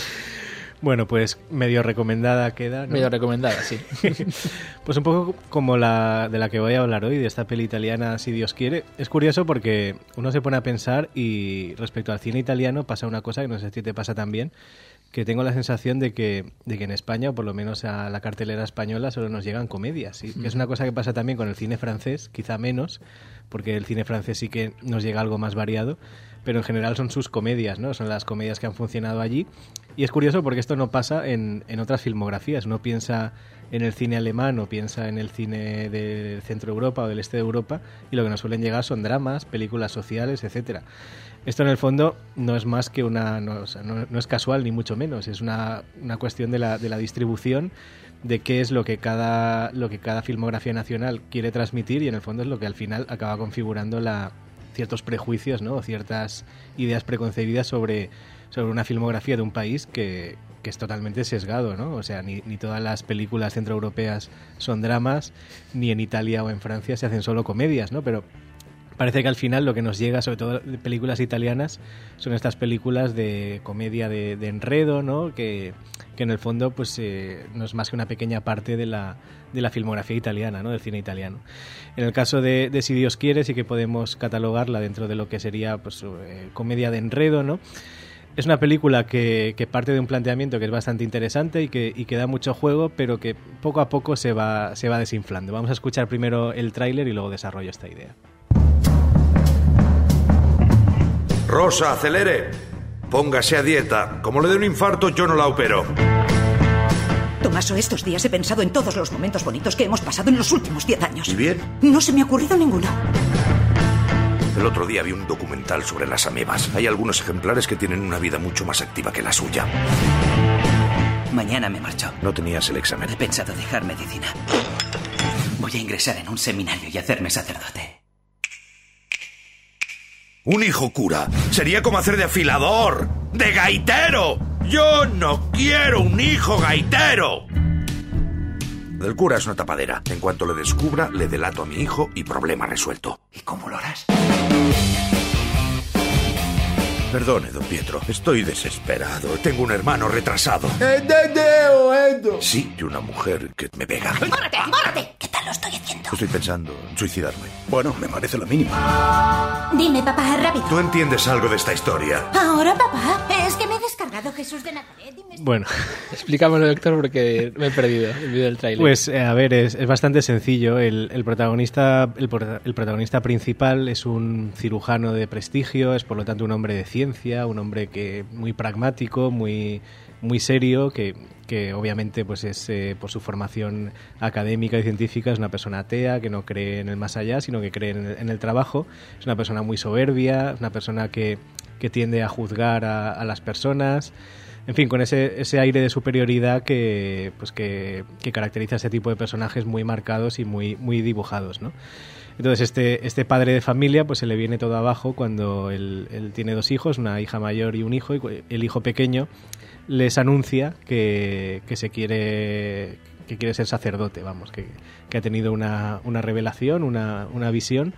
Bueno, pues medio recomendada queda, ¿no? Medio recomendada, sí. Pues un poco como la de la que voy a hablar hoy, de esta peli italiana, Si Dios quiere. Es curioso porque uno se pone a pensar y respecto al cine italiano pasa una cosa que no sé si te pasa también, que tengo la sensación de que, de que en España, o por lo menos a la cartelera española, solo nos llegan comedias. Y es una cosa que pasa también con el cine francés, quizá menos, porque el cine francés sí que nos llega algo más variado, pero en general son sus comedias, ¿no? Son las comedias que han funcionado allí. Y es curioso porque esto no pasa en, en otras filmografías. Uno piensa en el cine alemán o piensa en el cine del centro de Europa o del este de Europa, y lo que nos suelen llegar son dramas, películas sociales, etcétera. Esto en el fondo no es más que una... No, o sea, no, no es casual ni mucho menos, es una, una cuestión de la, de la distribución, de qué es lo que cada lo que cada filmografía nacional quiere transmitir, y en el fondo es lo que al final acaba configurando la, ciertos prejuicios, ¿no? O ciertas ideas preconcebidas sobre, sobre una filmografía de un país que, que es totalmente sesgado, ¿no? O sea, ni, ni todas las películas centroeuropeas son dramas, ni en Italia o en Francia se hacen solo comedias, ¿no? Pero parece que al final lo que nos llega, sobre todo de películas italianas, son estas películas de comedia de, de enredo, ¿no? Que, que en el fondo pues eh, no es más que una pequeña parte de la, de la filmografía italiana, ¿no? Del cine italiano. En el caso de, de Si Dios quiere, sí que podemos catalogarla dentro de lo que sería pues eh, comedia de enredo, ¿no? Es una película que, que parte de un planteamiento que es bastante interesante y que, y que da mucho juego, pero que poco a poco se va, se va desinflando. Vamos a escuchar primero el tráiler y luego desarrollo esta idea. Rosa, acelere. Póngase a dieta. Como le dé un infarto, yo no la opero. Tomaso, estos días he pensado en todos los momentos bonitos que hemos pasado en los últimos diez años. ¿Y bien? No se me ha ocurrido ninguno. El otro día vi un documental sobre las amebas. Hay algunos ejemplares que tienen una vida mucho más activa que la suya. Mañana me marcho. No tenías el examen. He pensado dejar medicina. Voy a ingresar en un seminario y hacerme sacerdote. Un hijo cura sería como hacer de afilador, de gaitero. Yo no quiero un hijo gaitero. El cura es una tapadera. En cuanto le descubra, le delato a mi hijo y problema resuelto. ¿Y cómo lo harás? Perdone, don Pietro. Estoy desesperado. Tengo un hermano retrasado. Sí, y una mujer que me pega. ¡Bórrate, bórrate! ¿Qué tal lo estoy haciendo? Estoy pensando en suicidarme. Bueno, me parece lo mínimo. Dime, papá, rápido. ¿Tú entiendes algo de esta historia? Ahora, papá, es que me he descargado pecado Jesús de Nazaret. Dime si... Bueno. Explícamelo, Héctor, porque me he perdido el vídeo del tráiler. Pues, a ver, es, es bastante sencillo. El, el, protagonista, el, el protagonista principal es un cirujano de prestigio, es por lo tanto un hombre de ciencia, un hombre que muy pragmático, muy, muy serio, que, que obviamente pues es eh, por su formación académica y científica es una persona atea, que no cree en el más allá, sino que cree en el, en el trabajo. Es una persona muy soberbia, una persona que, que tiende a juzgar a, a las personas. En fin, con ese, ese aire de superioridad que, pues que, que caracteriza a ese tipo de personajes muy marcados y muy, muy dibujados, ¿no? Entonces este, este padre de familia pues se le viene todo abajo cuando él, él tiene dos hijos, una hija mayor y un hijo, y el hijo pequeño les anuncia que, que se quiere que quiere ser sacerdote, vamos, que, que ha tenido una, una revelación, una, una visión,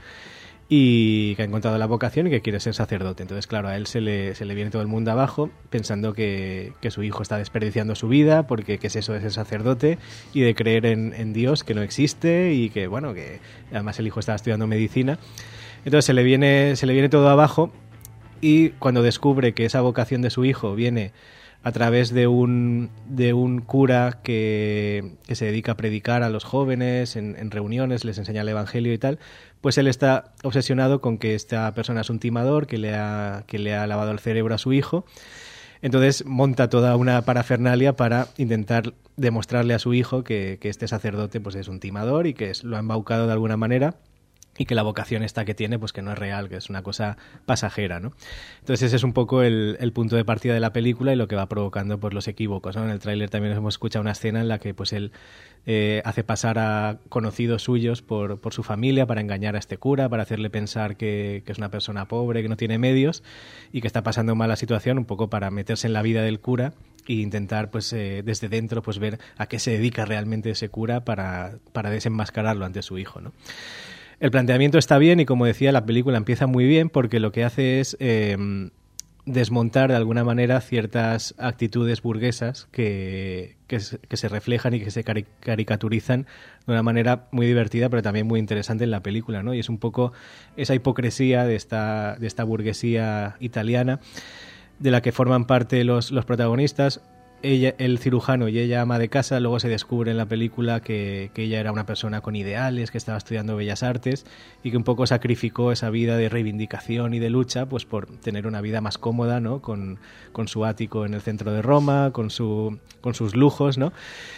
y que ha encontrado la vocación y que quiere ser sacerdote. Entonces, claro, a él se le, se le viene todo el mundo abajo pensando que, que su hijo está desperdiciando su vida, porque qué es eso de ser sacerdote y de creer en, en Dios que no existe, y que, bueno, que además el hijo estaba estudiando medicina. Entonces se le viene, se le viene todo abajo, y cuando descubre que esa vocación de su hijo viene a través de un, de un cura que, que se dedica a predicar a los jóvenes en, en reuniones, les enseña el evangelio y tal, pues él está obsesionado con que esta persona es un timador, que le ha, que le ha lavado el cerebro a su hijo. Entonces monta toda una parafernalia para intentar demostrarle a su hijo que, que este sacerdote pues es un timador y que es, lo ha embaucado de alguna manera, y que la vocación esta que tiene pues que no es real, que es una cosa pasajera, ¿no? Entonces ese es un poco el, el punto de partida de la película y lo que va provocando pues los equívocos, ¿no? En el tráiler también hemos escuchado una escena en la que pues él eh, hace pasar a conocidos suyos por, por su familia para engañar a este cura, para hacerle pensar que, que es una persona pobre, que no tiene medios y que está pasando mala situación, un poco para meterse en la vida del cura e intentar pues eh, desde dentro pues ver a qué se dedica realmente ese cura para, para desenmascararlo ante su hijo, ¿no? El planteamiento está bien y, como decía, la película empieza muy bien porque lo que hace es eh, desmontar de alguna manera ciertas actitudes burguesas que, que, que se reflejan y que se cari- caricaturizan de una manera muy divertida pero también muy interesante en la película, ¿no? Y es un poco esa hipocresía de esta, de esta burguesía italiana de la que forman parte los, los protagonistas. Ella, el cirujano y ella ama de casa. Luego se descubre en la película que, que ella era una persona con ideales, que estaba estudiando Bellas Artes y que un poco sacrificó esa vida de reivindicación y de lucha pues por tener una vida más cómoda, ¿no? Con, con su ático en el centro de Roma, con, su, con sus lujos, ¿no?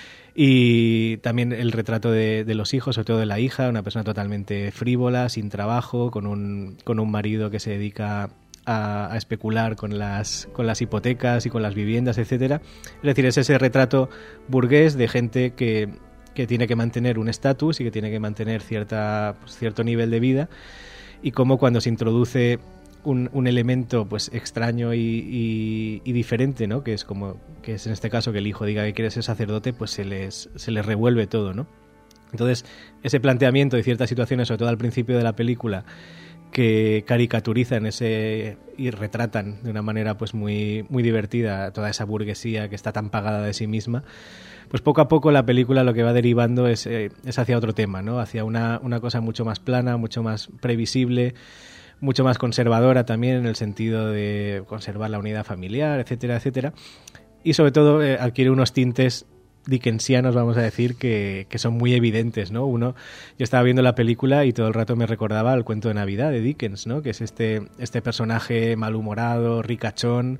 Y también el retrato de, de los hijos, sobre todo de la hija, una persona totalmente frívola, sin trabajo, con un, con un marido que se dedica A, a especular con las, con las hipotecas y con las viviendas, etcétera. Es decir, es ese retrato burgués de gente que, que tiene que mantener un estatus y que tiene que mantener cierta, pues, cierto nivel de vida, y cómo cuando se introduce un, un elemento pues extraño y, y, y diferente, ¿no? Que es como que es en este caso que el hijo diga que quiere ser sacerdote, pues se les, se les revuelve todo, ¿no? Entonces, ese planteamiento de ciertas situaciones, sobre todo al principio de la película, que caricaturizan ese y retratan de una manera pues muy muy divertida toda esa burguesía que está tan pagada de sí misma, pues poco a poco la película lo que va derivando es, eh, es hacia otro tema, ¿no? Hacia una, una cosa mucho más plana, mucho más previsible, mucho más conservadora también en el sentido de conservar la unidad familiar, etcétera, etcétera, y sobre todo eh, adquiere unos tintes dickensianos, vamos a decir, que, que son muy evidentes, ¿no? Uno, yo estaba viendo la película y todo el rato me recordaba al cuento de Navidad de Dickens, ¿no? Que es este, este personaje malhumorado, ricachón,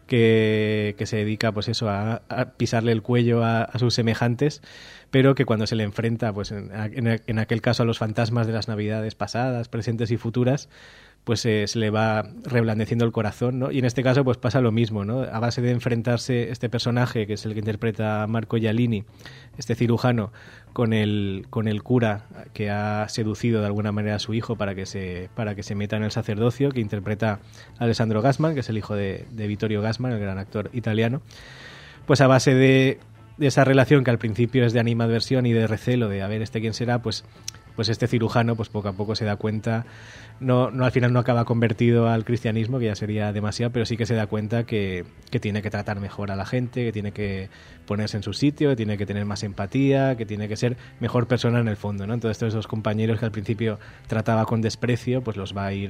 que, que se dedica, pues eso, a, a pisarle el cuello a, a sus semejantes, pero que cuando se le enfrenta, pues en, en, en aquel caso a los fantasmas de las Navidades pasadas, presentes y futuras, pues eh, se le va reblandeciendo el corazón, ¿no? Y en este caso pues pasa lo mismo, ¿no? A base de enfrentarse este personaje, que es el que interpreta Marco Giallini, este cirujano, con el, con el cura que ha seducido de alguna manera a su hijo para que se, para que se meta en el sacerdocio, que interpreta Alessandro Gassman, que es el hijo de, de Vittorio Gassman, el gran actor italiano. Pues a base de, de esa relación que al principio es de animadversión y de recelo de a ver este quién será, pues pues este cirujano pues poco a poco se da cuenta, no, no al final no acaba convertido al cristianismo, que ya sería demasiado, pero sí que se da cuenta que, que tiene que tratar mejor a la gente, que tiene que ponerse en su sitio, que tiene que tener más empatía, que tiene que ser mejor persona en el fondo, ¿no? Entonces todos esos compañeros que al principio trataba con desprecio, pues los va a ir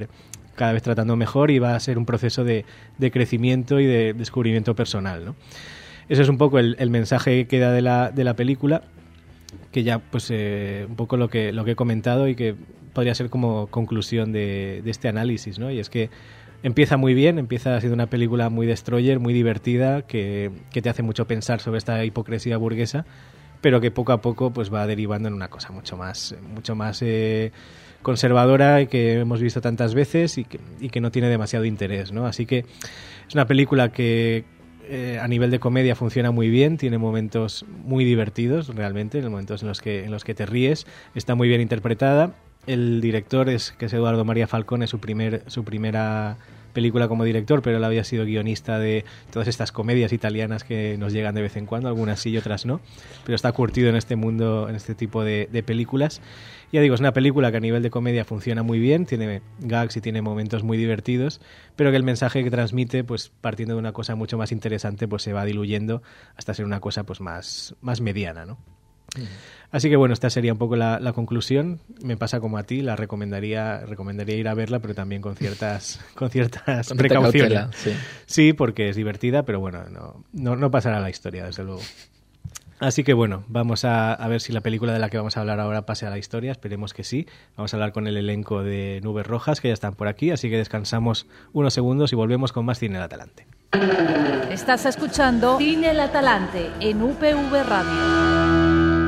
cada vez tratando mejor y va a ser un proceso de, de crecimiento y de descubrimiento personal, ¿no? Ese es un poco el, el mensaje que da de la, de la película, que ya pues eh, un poco lo que, lo que he comentado y que podría ser como conclusión de, de este análisis, ¿no? Y es que empieza muy bien, empieza siendo una película muy destroyer, muy divertida, que, que te hace mucho pensar sobre esta hipocresía burguesa, pero que poco a poco pues va derivando en una cosa mucho más, mucho más eh, conservadora y que hemos visto tantas veces y que, y que no tiene demasiado interés, ¿no? Así que es una película que eh, a nivel de comedia funciona muy bien, tiene momentos muy divertidos realmente, momentos en los que, en los que te ríes, está muy bien interpretada. El director es que es Eduardo María Falcone, su primer su primera película como director, pero él había sido guionista de todas estas comedias italianas que nos llegan de vez en cuando, algunas sí y otras no, pero está curtido en este mundo, en este tipo de, de películas. Ya digo, es una película que a nivel de comedia funciona muy bien, tiene gags y tiene momentos muy divertidos, pero que el mensaje que transmite, pues partiendo de una cosa mucho más interesante, pues se va diluyendo hasta ser una cosa pues más, más mediana, ¿no? Así que bueno, esta sería un poco la, la conclusión. Me pasa como a ti, la recomendaría recomendaría ir a verla, pero también con ciertas con ciertas con precauciones. Cautela, sí. sí, porque es divertida, pero bueno, no, no, no pasará la historia, desde luego. Así que bueno, vamos a, a ver si la película de la que vamos a hablar ahora pase a la historia, esperemos que sí. Vamos a hablar con el elenco de Nubes Rojas, que ya están por aquí, así que descansamos unos segundos y volvemos con más Cine Lata Talante. Estás escuchando Cine Lata Talante en U P V Radio.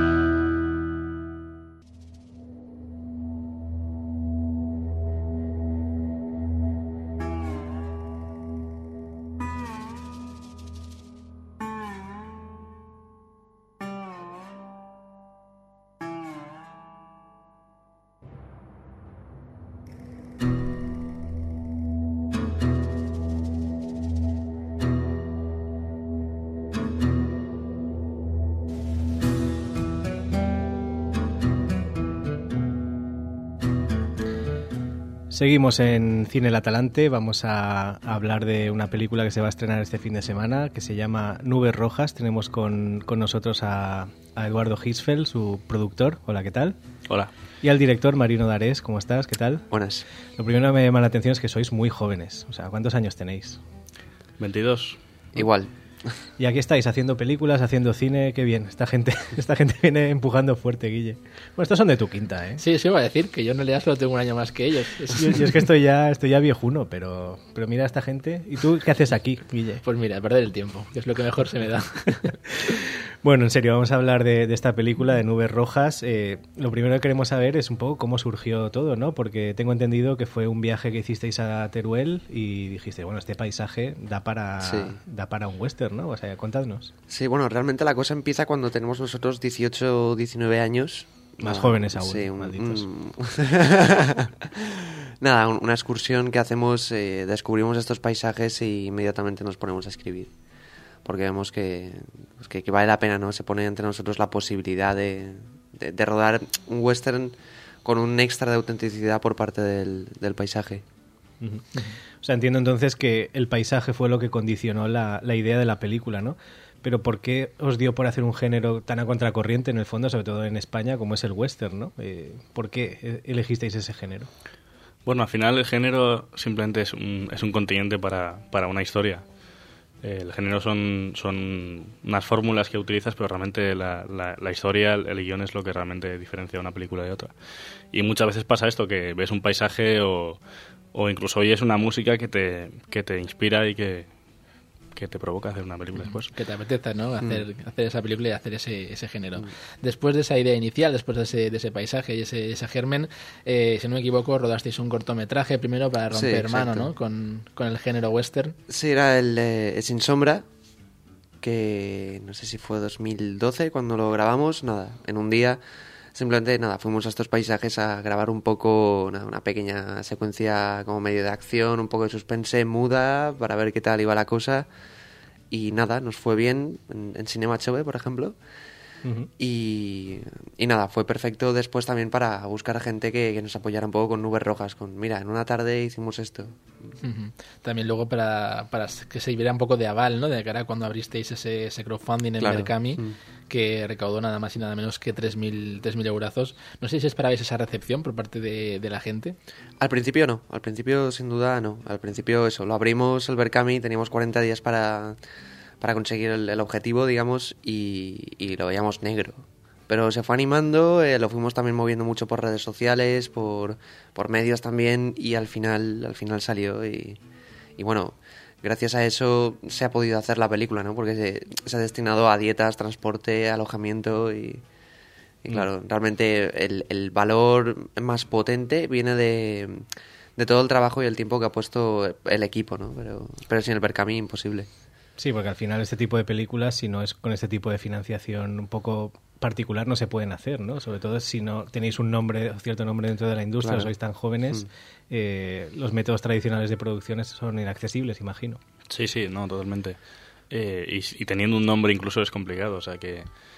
Seguimos en Cine Lata Talante, vamos a, a hablar de una película que se va a estrenar este fin de semana, que se llama Nubes Rojas. Tenemos con, con nosotros a, a Eduardo Hirschfeld, su productor. Hola, ¿qué tal? Hola. Y al director Marino D'Ares, ¿cómo estás? ¿Qué tal? Buenas. Lo primero que me llama la atención es que sois muy jóvenes. O sea, ¿cuántos años tenéis? veintidós. Igual. Y aquí estáis haciendo películas, haciendo cine, qué bien. Esta gente esta gente viene empujando fuerte, Guille. Bueno, estos son de tu quinta, ¿eh? Sí, sí, iba a decir que yo en realidad solo tengo un año más que ellos. Yo, yo es que estoy ya estoy ya viejuno, pero, pero mira a esta gente. ¿Y tú qué haces aquí, Guille? Pues mira, perder el tiempo, que es lo que mejor se me da. Bueno, en serio, vamos a hablar de, de esta película de Nubes Rojas. Eh, lo primero que queremos saber es un poco cómo surgió todo, ¿no? Porque tengo entendido que fue un viaje que hicisteis a Teruel y dijiste, bueno, este paisaje da para, sí. da para un western, ¿no? O sea, contadnos. Sí, bueno, realmente la cosa empieza cuando tenemos nosotros dieciocho o diecinueve años. Más no, jóvenes aún, sí, un, malditos. Un... Nada, una excursión que hacemos, eh, descubrimos estos paisajes y inmediatamente nos ponemos a escribir. Porque vemos que, pues que, que vale la pena, ¿no? Se pone entre nosotros la posibilidad de, de, de rodar un western con un extra de autenticidad por parte del, del paisaje. Uh-huh. O sea, entiendo entonces que el paisaje fue lo que condicionó la, la idea de la película, ¿no? Pero ¿por qué os dio por hacer un género tan a contracorriente en el fondo, sobre todo en España, como es el western, ¿no? Eh, ¿Por qué elegisteis ese género? Bueno, al final el género simplemente es un, es un continente para, para una historia. El género son, son unas fórmulas que utilizas, pero realmente la, la, la historia, el, el guión es lo que realmente diferencia una película de otra. Y muchas veces pasa esto, que ves un paisaje o, o incluso oyes una música que te, que te inspira y que, que te provoca hacer una película después. Que te apetece, ¿no? Hacer, mm. hacer esa película y hacer ese, ese género. Mm. Después de esa idea inicial, después de ese, de ese paisaje y ese, ese germen, eh, si no me equivoco, rodasteis un cortometraje primero para romper sí, mano, ¿no? Con, con el género western. Sí, era el eh, Sin Sombra, que no sé si fue dos mil doce cuando lo grabamos. Nada, en un día simplemente nada, fuimos a estos paisajes a grabar un poco nada, una pequeña secuencia como medio de acción, un poco de suspense, muda, para ver qué tal iba la cosa. Y nada, nos fue bien en, en Cinema Chove, por ejemplo. Uh-huh. Y, y nada, fue perfecto después también para buscar a gente que, que nos apoyara un poco con Nubes Rojas. Con, mira, en una tarde hicimos esto. Uh-huh. También luego para, para que se viera un poco de aval, ¿no? De cara a cuando abristeis ese, ese crowdfunding en Claro. Berkami, Mm. que recaudó nada más y nada menos que tres mil eurazos. No sé si esperabais esa recepción por parte de, de la gente. Al principio no, al principio sin duda no. Al principio eso, lo abrimos el Berkami, teníamos cuarenta días para, para conseguir el, el objetivo, digamos, y, y lo veíamos negro. Pero se fue animando, eh, lo fuimos también moviendo mucho por redes sociales, por, por medios también, y al final, al final salió y, y bueno, gracias a eso se ha podido hacer la película, ¿no? Porque se, se ha destinado a dietas, transporte, alojamiento y, y claro, mm. realmente el, el valor más potente viene de, de todo el trabajo y el tiempo que ha puesto el equipo, ¿no? Pero, pero sin el Berkami imposible. Sí, porque al final este tipo de películas, si no es con este tipo de financiación un poco particular, no se pueden hacer, ¿no? Sobre todo si no tenéis un nombre, cierto nombre dentro de la industria, Claro. sois tan jóvenes, mm. eh, los métodos tradicionales de producción son inaccesibles, imagino. Sí, sí, no, totalmente. Eh, y, y teniendo un nombre incluso es complicado, o sea que...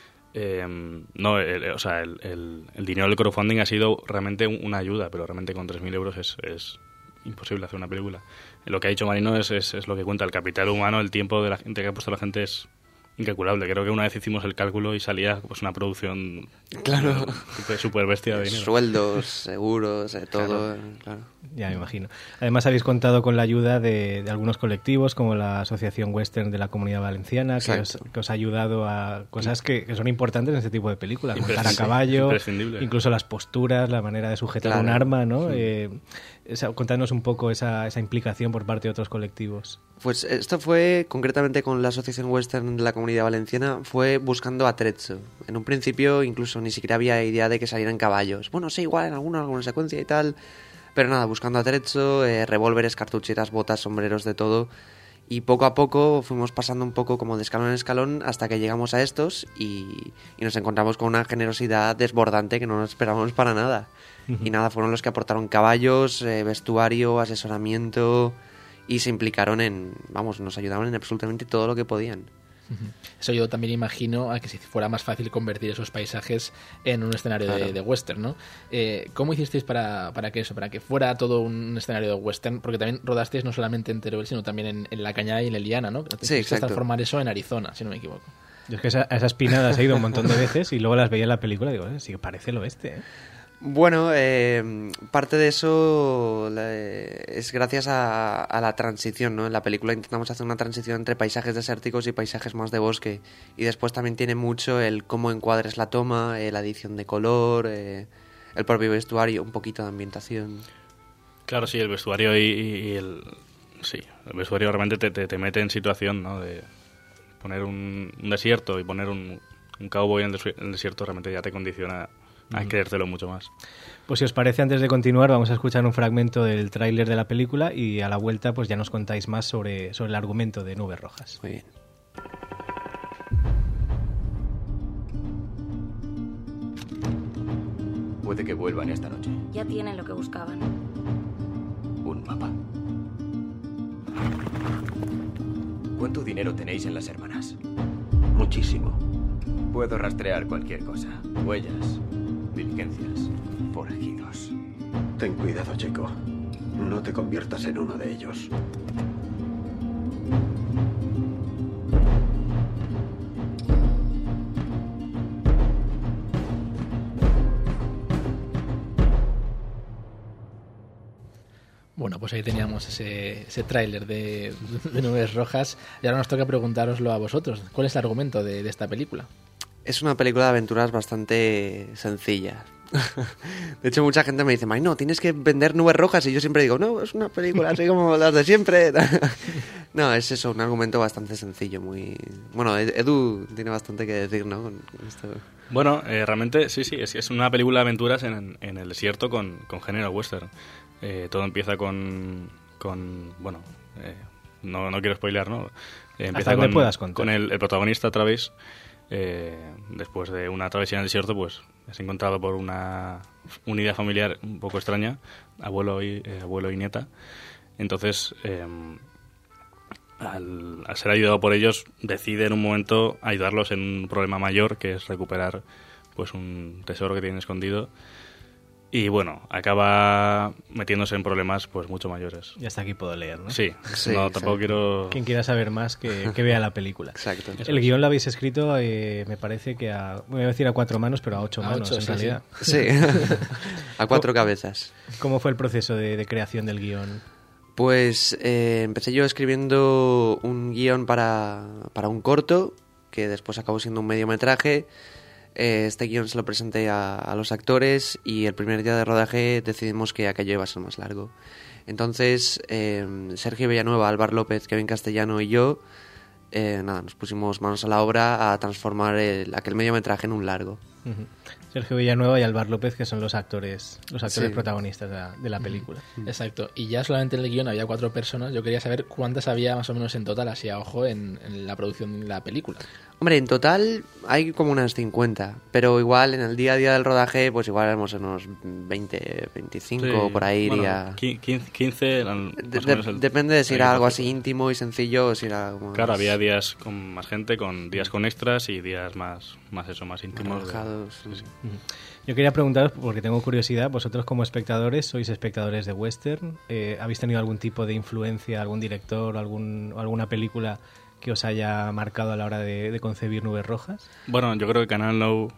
Eh, no, el, o sea, el, el, el dinero del crowdfunding ha sido realmente una ayuda, pero realmente con tres mil euros es... es imposible hacer una película. Lo que ha dicho Marino es, es, es lo que cuenta. El capital humano, el tiempo de la gente que ha puesto la gente es incalculable. Creo que una vez hicimos el cálculo y salía pues una producción claro super, super bestia de dinero. Sueldos, seguros, eh, todo. Claro. claro. Ya me imagino. Además habéis contado con la ayuda de, de algunos colectivos como la Asociación Western de la Comunidad Valenciana, que os, que os ha ayudado a cosas que, que son importantes en este tipo de películas. Montar a caballo, incluso las posturas, la manera de sujetar claro. un arma, ¿no? Sí. Eh, esa, contadnos un poco esa, esa implicación por parte de otros colectivos. Pues esto fue, concretamente con la Asociación Western de la Comunidad Valenciana, fue buscando atrecho. En un principio incluso ni siquiera había idea de que salieran caballos. Bueno, sí, igual en alguna, alguna secuencia y tal... Pero nada, buscando atrecho, eh, revólveres, cartucheras, botas, sombreros, de todo. Y poco a poco fuimos pasando un poco como de escalón en escalón hasta que llegamos a estos y, y nos encontramos con una generosidad desbordante que no nos esperábamos para nada. Uh-huh. Y nada, fueron los que aportaron caballos, eh, vestuario, asesoramiento y se implicaron en, vamos, nos ayudaron en absolutamente todo lo que podían. Uh-huh. Eso yo también imagino a que si fuera más fácil convertir esos paisajes en un escenario claro. de, de western, ¿no? Eh, ¿Cómo hicisteis para, para que eso, para que fuera todo un escenario de western? Porque también rodasteis no solamente en Teruel, sino también en, en La Cañada y en Eliana, ¿no? Sí, exacto. Transformar eso en Arizona, si no me equivoco. Yo es que esa, a esas pinadas he ido un montón de veces y luego las veía en la película y digo, eh, sí que parece el oeste, ¿eh? Bueno, eh, parte de eso es gracias a, a la transición, ¿no? En la película intentamos hacer una transición entre paisajes desérticos y paisajes más de bosque. Y después también tiene mucho el cómo encuadres la toma, eh, la edición de color, eh, el propio vestuario, un poquito de ambientación. Claro, sí, el vestuario y, y el... Sí, el vestuario realmente te, te, te mete en situación, ¿no? De poner un, un desierto y poner un, un cowboy en el desierto realmente ya te condiciona... Hay que creértelo mucho más. Pues si os parece, antes de continuar, vamos a escuchar un fragmento del tráiler de la película y a la vuelta pues ya nos contáis más sobre, sobre el argumento de Nubes Rojas. Muy bien. Puede que vuelvan esta noche. Ya tienen lo que buscaban. Un mapa. ¿Cuánto dinero tenéis en las hermanas? Muchísimo. Puedo rastrear cualquier cosa. Huellas, diligencias, forajidos. Ten cuidado, chico. No te conviertas en uno de ellos. Bueno, pues ahí teníamos ese, ese tráiler de, de Nubes Rojas y ahora nos toca preguntároslo a vosotros. ¿Cuál es el argumento de, de esta película? Es una película de aventuras bastante sencilla. De hecho, mucha gente me dice, May, no, tienes que vender Nubes Rojas. Y yo siempre digo, no, es una película así como las de siempre. No, es eso, un argumento bastante sencillo, muy... Bueno, Edu tiene bastante que decir, ¿no? Con esto. Bueno, eh, realmente sí, sí, es, es una película de aventuras en, en el desierto con, con género western. Eh, todo empieza con... con bueno, eh, no, no quiero spoilear, ¿no? Eh, empieza Hasta con, puedas contar. con el, el protagonista, Travis. Eh, después de una travesía en el desierto, pues es encontrado por una unidad familiar un poco extraña, abuelo y, eh, abuelo y nieta. Entonces, eh, al, al ser ayudado por ellos, decide en un momento ayudarlos en un problema mayor, que es recuperar pues un tesoro que tienen escondido. Y bueno, acaba metiéndose en problemas pues mucho mayores. Y hasta aquí puedo leer, ¿no? Sí, sí no, exacto. tampoco quiero... Quien quiera saber más, que, que vea la película. Exacto. El guión lo habéis escrito, eh, me parece que a, voy a decir a cuatro manos, pero a ocho a manos ocho, en sí, realidad. Sí, a cuatro cabezas. ¿Cómo fue el proceso de, de creación del guión? Pues eh, empecé yo escribiendo un guión para, para un corto, que después acabó siendo un mediometraje. Este guión se lo presenté a, a los actores y el primer día de rodaje decidimos que aquello iba a ser más largo. Entonces, eh, Sergio Villanueva, Álvaro López, Kevin Castellano y yo, eh, nada, nos pusimos manos a la obra a transformar el, aquel mediometraje en un largo. Uh-huh. Sergio Villanueva y Álvaro López, que son los actores los actores Sí. protagonistas de la, de la película. Uh-huh. Exacto. Y ya solamente en el guión había cuatro personas. Yo quería saber cuántas había más o menos en total, así a ojo, en, en la producción de la película. Hombre, en total hay como unas cincuenta, pero igual en el día a día del rodaje, pues igual éramos unos veinte, veinticinco, Sí, por ahí bueno, iría... quince, quince eran más De- o menos el- depende de si el era algo equipo. así íntimo y sencillo o si era algo más... Claro, había días con más gente, con días con extras y días más, más eso, más íntimos. de- relajados. sí, sí. Yo quería preguntaros, porque tengo curiosidad, vosotros como espectadores, sois espectadores de western, eh, ¿habéis tenido algún tipo de influencia, algún director, algún, o alguna película que os haya marcado a la hora de, de concebir Nubes Rojas? Bueno, yo creo que Canal Now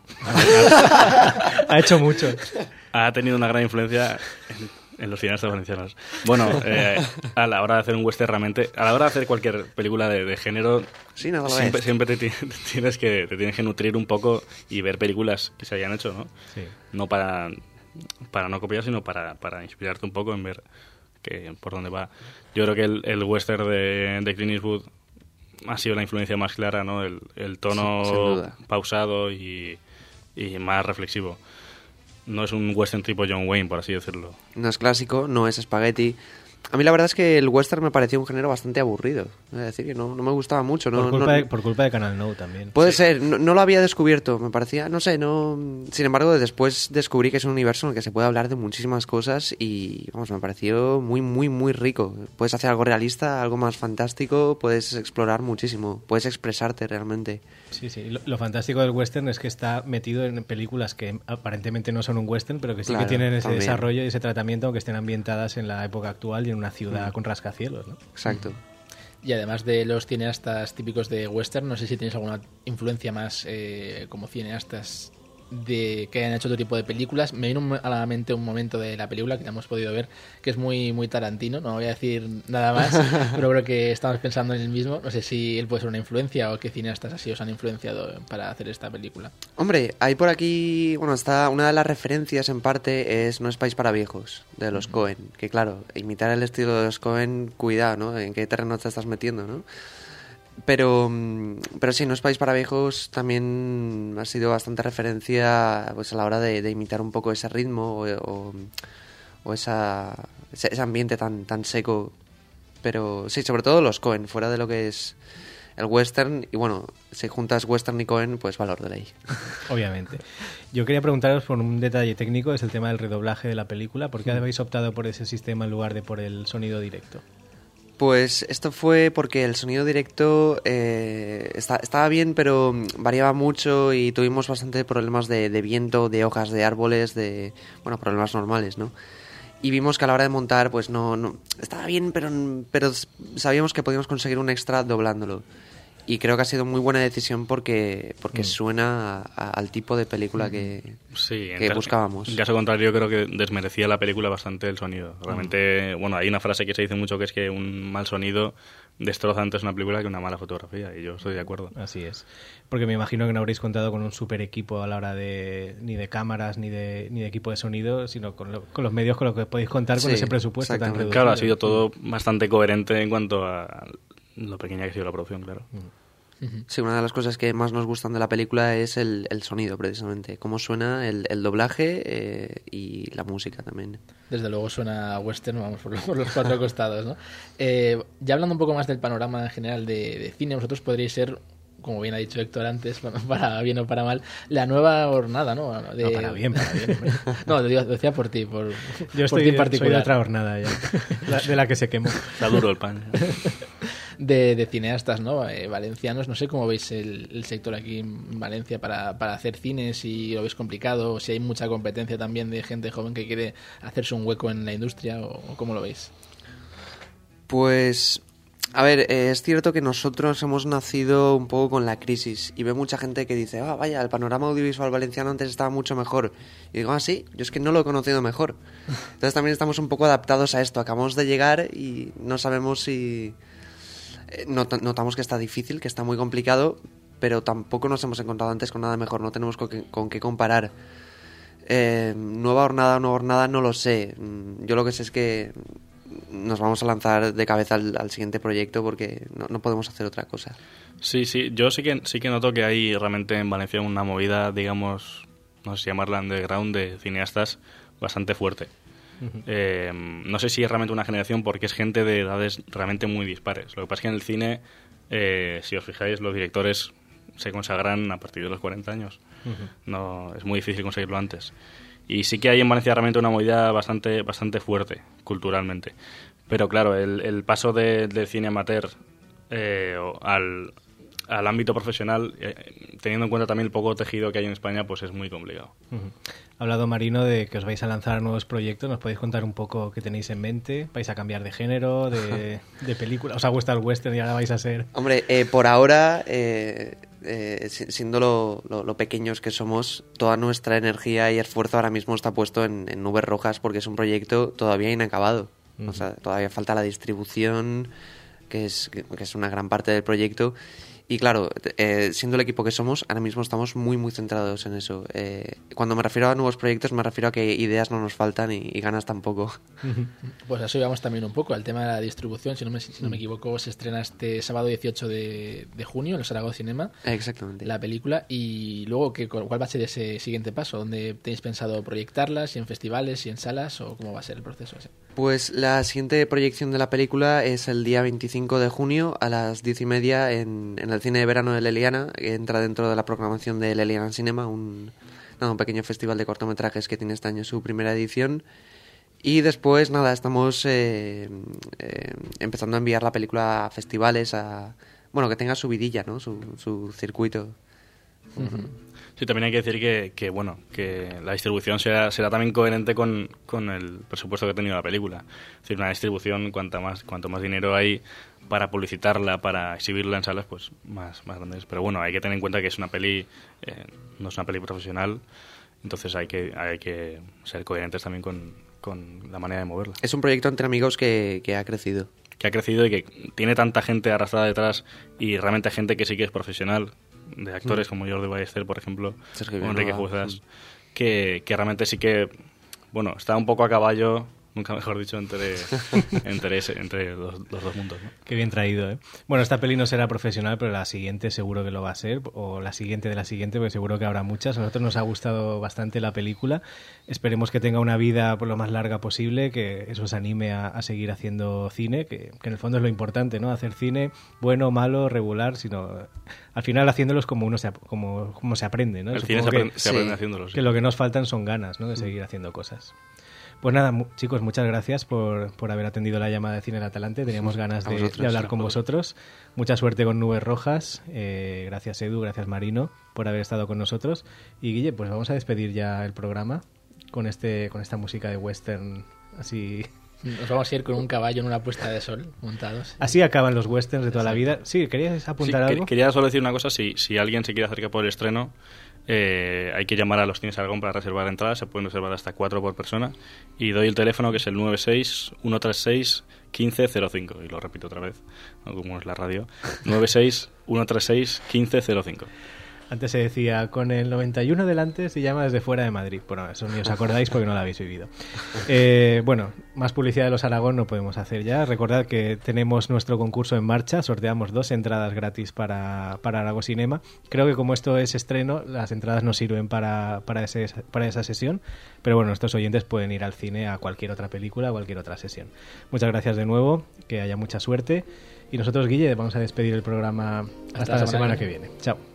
ha hecho mucho. Ha tenido una gran influencia en, en los cineastas valencianos. Bueno, eh, a la hora de hacer un western realmente, a la hora de hacer cualquier película de, de género, sí, no, siempre, siempre te, ti- te tienes que te tienes que nutrir un poco y ver películas que se hayan hecho, ¿no? Sí. No para, para no copiar, sino para, para inspirarte un poco en ver que, por dónde va. Yo creo que el, el western de, de Clint Eastwood ha sido la influencia más clara, ¿no? El, el tono Sí, sin duda. pausado y, y más reflexivo. No es un western tipo John Wayne, por así decirlo. No es clásico, no es spaghetti. A mí la verdad es que el western me pareció un género bastante aburrido. Es decir, que no, no me gustaba mucho. No, por, culpa no- de, por culpa de Canal Now también. Puede Sí. ser, no, no lo había descubierto, me parecía, no sé, no... Sin embargo, después descubrí que es un universo en el que se puede hablar de muchísimas cosas y, vamos, me pareció muy, muy, muy rico. Puedes hacer algo realista, algo más fantástico, puedes explorar muchísimo, puedes expresarte realmente. Sí, sí. Lo, lo fantástico del western es que está metido en películas que aparentemente no son un western, pero que sí Claro, que tienen ese también. desarrollo y ese tratamiento, aunque estén ambientadas en la época actual y en una ciudad Mm. con rascacielos, ¿no? Exacto. Y además de los cineastas típicos de western, no sé si tenéis alguna influencia más eh, como cineastas de que hayan hecho otro tipo de películas. Me vino un- a la mente un momento de la película que ya hemos podido ver, que es muy muy Tarantino, no voy a decir nada más, pero creo que estamos pensando en el mismo. No sé si él puede ser una influencia o qué cineastas así os han influenciado para hacer esta película. Hombre, hay por aquí, bueno, está una de las referencias en parte es No es país para viejos, de los Coen, que claro, imitar el estilo de los Coen, cuidado, ¿no? En qué terreno te estás metiendo, ¿no? Pero, mm, pero sí, No es país para viejos también ha sido bastante referencia pues a la hora de, de imitar un poco ese ritmo o, o, o esa, ese, ese ambiente tan, tan seco. Pero sí, sobre todo los Coen, fuera de lo que es el western. Y bueno, si juntas western y Coen, pues valor de ley. Obviamente. Yo quería preguntaros por un detalle técnico, es el tema del redoblaje de la película. ¿Por qué habéis optado por ese sistema en lugar de por el sonido directo? Pues esto fue porque el sonido directo eh, está- estaba bien, pero variaba mucho y tuvimos bastante problemas de, de viento, de hojas de árboles, de bueno, problemas normales, ¿no? Y vimos que a la hora de montar, pues no, no estaba bien, pero, pero sabíamos que podíamos conseguir un extra doblándolo. Y creo que ha sido muy buena decisión porque porque Mm. suena a- a- al tipo de película que, Sí, en que ca- buscábamos. En caso contrario, creo que desmerecía la película bastante el sonido. Realmente, bueno, hay una frase que se dice mucho que es que un mal sonido destroza antes una película que una mala fotografía, y yo estoy de acuerdo. Así es. Porque me imagino que no habréis contado con un super equipo a la hora de ni de cámaras ni de ni de equipo de sonido, sino con, lo- con los medios con los que podéis contar con Sí, ese presupuesto tan exactamente. reducido. Claro, ha sido todo bastante coherente en cuanto a lo pequeña que ha sido la producción, claro. Sí, una de las cosas que más nos gustan de la película es el, el sonido, precisamente. Cómo suena el, el doblaje eh, y la música también. Desde luego suena western, vamos, por los, por los cuatro costados, ¿no? Eh, ya hablando un poco más del panorama en general de, de cine, vosotros podríais ser, como bien ha dicho Héctor antes, bueno, para bien o para mal, la nueva hornada, ¿no? De... No, para bien, para bien. hombre. No, lo digo- lo decía por ti, por, Yo por estoy ti en soy particular. de otra hornada ya, la- de la que se quemó. Está duro el pan. de, de cineastas, ¿no? Eh, valencianos. No sé cómo veis el, el sector aquí en Valencia para, para hacer cines, si lo veis complicado, o si hay mucha competencia también de gente joven que quiere hacerse un hueco en la industria, o, o cómo lo veis. Pues, a ver, eh, es cierto que nosotros hemos nacido un poco con la crisis y veo mucha gente que dice, ah, vaya, el panorama audiovisual valenciano antes estaba mucho mejor. Y digo, ah, sí, yo es que no lo he conocido mejor. Entonces también estamos un poco adaptados a esto. Acabamos de llegar y no sabemos si... Eh, not- notamos que está difícil, que está muy complicado, pero tampoco nos hemos encontrado antes con nada mejor. No tenemos con qué, con qué comparar. Eh, nueva hornada, nueva hornada, no lo sé. Yo lo que sé es que nos vamos a lanzar de cabeza al, al siguiente proyecto porque no, no podemos hacer otra cosa. Sí, sí, yo sí que sí que noto que hay realmente en Valencia una movida, digamos, no sé si llamarla underground, de cineastas bastante fuerte. Uh-huh. Eh, no sé si es realmente una generación porque es gente de edades realmente muy dispares. Lo que pasa es que en el cine, eh, si os fijáis, los directores se consagran a partir de los cuarenta años. Uh-huh. No, es muy difícil conseguirlo antes. Y sí que hay en Valencia realmente una movida bastante bastante fuerte, culturalmente. Pero claro, el, el paso de, del cine amateur eh, al, al ámbito profesional, eh, teniendo en cuenta también el poco tejido que hay en España, pues es muy complicado. Uh-huh. Ha hablado Marino de que os vais a lanzar nuevos proyectos. ¿Nos podéis contar un poco qué tenéis en mente? ¿Vais a cambiar de género, de, de película? ¿Os ha gustado el western y ahora vais a ser...? Hombre, eh, por ahora... Eh... Eh, siendo lo, lo, lo pequeños que somos, toda nuestra energía y esfuerzo ahora mismo está puesto en, en Nubes Rojas porque es un proyecto todavía inacabado. Uh-huh. O sea, todavía falta la distribución, que es, que, que es una gran parte del proyecto. Y claro, eh, siendo el equipo que somos, ahora mismo estamos muy, muy centrados en eso. Eh, cuando me refiero a nuevos proyectos, me refiero a que ideas no nos faltan y, y ganas tampoco. Pues a eso íbamos también un poco, al tema de la distribución. Si no me, si no me equivoco, se estrena este sábado dieciocho de, de junio en el Zaragoza Cinema. Exactamente. La película. Y luego, ¿qué, ¿cuál va a ser ese siguiente paso? ¿Dónde tenéis pensado proyectarla? ¿Si en festivales, si en salas? ¿O cómo va a ser el proceso ese? Pues la siguiente proyección de la película es el día veinticinco de junio a las diez y media en, en el cine de verano de Leliana, que entra dentro de la programación de Leliana Cinema, un, nada, un pequeño festival de cortometrajes que tiene este año su primera edición. Y después, nada, estamos eh, eh, empezando a enviar la película a festivales, a bueno, que tenga su vidilla, ¿no? Su, su circuito. Uh-huh. Sí, también hay que decir que, que bueno, que la distribución será, será también coherente con, con el presupuesto que ha tenido la película. Es decir, una distribución, cuanto más, cuanto más dinero hay para publicitarla, para exhibirla en salas, pues más, más grandes. Pero bueno, hay que tener en cuenta que es una peli, eh, no es una peli profesional, entonces hay que, hay que ser coherentes también con, con la manera de moverla. Es un proyecto entre amigos que, que ha crecido. Que ha crecido y que tiene tanta gente arrastrada detrás y realmente gente que sí que es profesional, de actores mm. como Jordi Ballester, por ejemplo, o Enrique Juzas, mm. que, que realmente sí que, bueno, está un poco a caballo, nunca mejor dicho, entre entre, ese, entre los, los dos mundos, ¿no? Qué bien traído, ¿eh? Bueno, esta peli no será profesional, pero la siguiente seguro que lo va a ser, o la siguiente de la siguiente, porque seguro que habrá muchas. A nosotros nos ha gustado bastante la película. Esperemos que tenga una vida por lo más larga posible, que eso os anime a, a seguir haciendo cine, que, que en el fondo es lo importante, ¿no? Hacer cine bueno, malo, regular, sino al final haciéndolos como uno se, como, como se aprende, ¿no? El cine se aprende, que, se aprende sí, haciéndolos. Sí. Que lo que nos faltan son ganas, ¿no? De seguir haciendo cosas. Pues nada, mu- chicos, muchas gracias por, por haber atendido la llamada de Cine El Atalante. Teníamos ganas de, vosotros, de hablar con vosotros. Mucha suerte con Nubes Rojas. Eh, gracias, Edu, gracias, Marino, por haber estado con nosotros. Y, Guille, pues vamos a despedir ya el programa con este con esta música de western así... Nos vamos a ir con un caballo en una puesta de sol montados. Así acaban los westerns de toda la vida. Sí, ¿querías apuntar sí, algo? Quería solo decir una cosa. Si, si alguien se quiere acercar por el estreno, eh, hay que llamar a los Cines Aragón para reservar entradas. Se pueden reservar hasta cuatro por persona. Y doy el teléfono, que es el nueve seis, uno tres seis, uno cinco cero cinco. Y lo repito otra vez, ¿no? Como es la radio. nueve seis, uno tres seis, uno cinco cero cinco. Antes se decía, con el noventa y uno delante si llama desde fuera de Madrid. Bueno, eso ni os acordáis porque no lo habéis vivido. Eh, bueno, más publicidad de los Aragón no podemos hacer ya. Recordad que tenemos nuestro concurso en marcha. Sorteamos dos entradas gratis para, para Aragón Cinema. Creo que como esto es estreno, las entradas no sirven para, para, ese, para esa sesión. Pero bueno, nuestros oyentes pueden ir al cine a cualquier otra película, a cualquier otra sesión. Muchas gracias de nuevo. Que haya mucha suerte. Y nosotros, Guille, vamos a despedir el programa hasta, hasta la semana, semana que viene. Chao.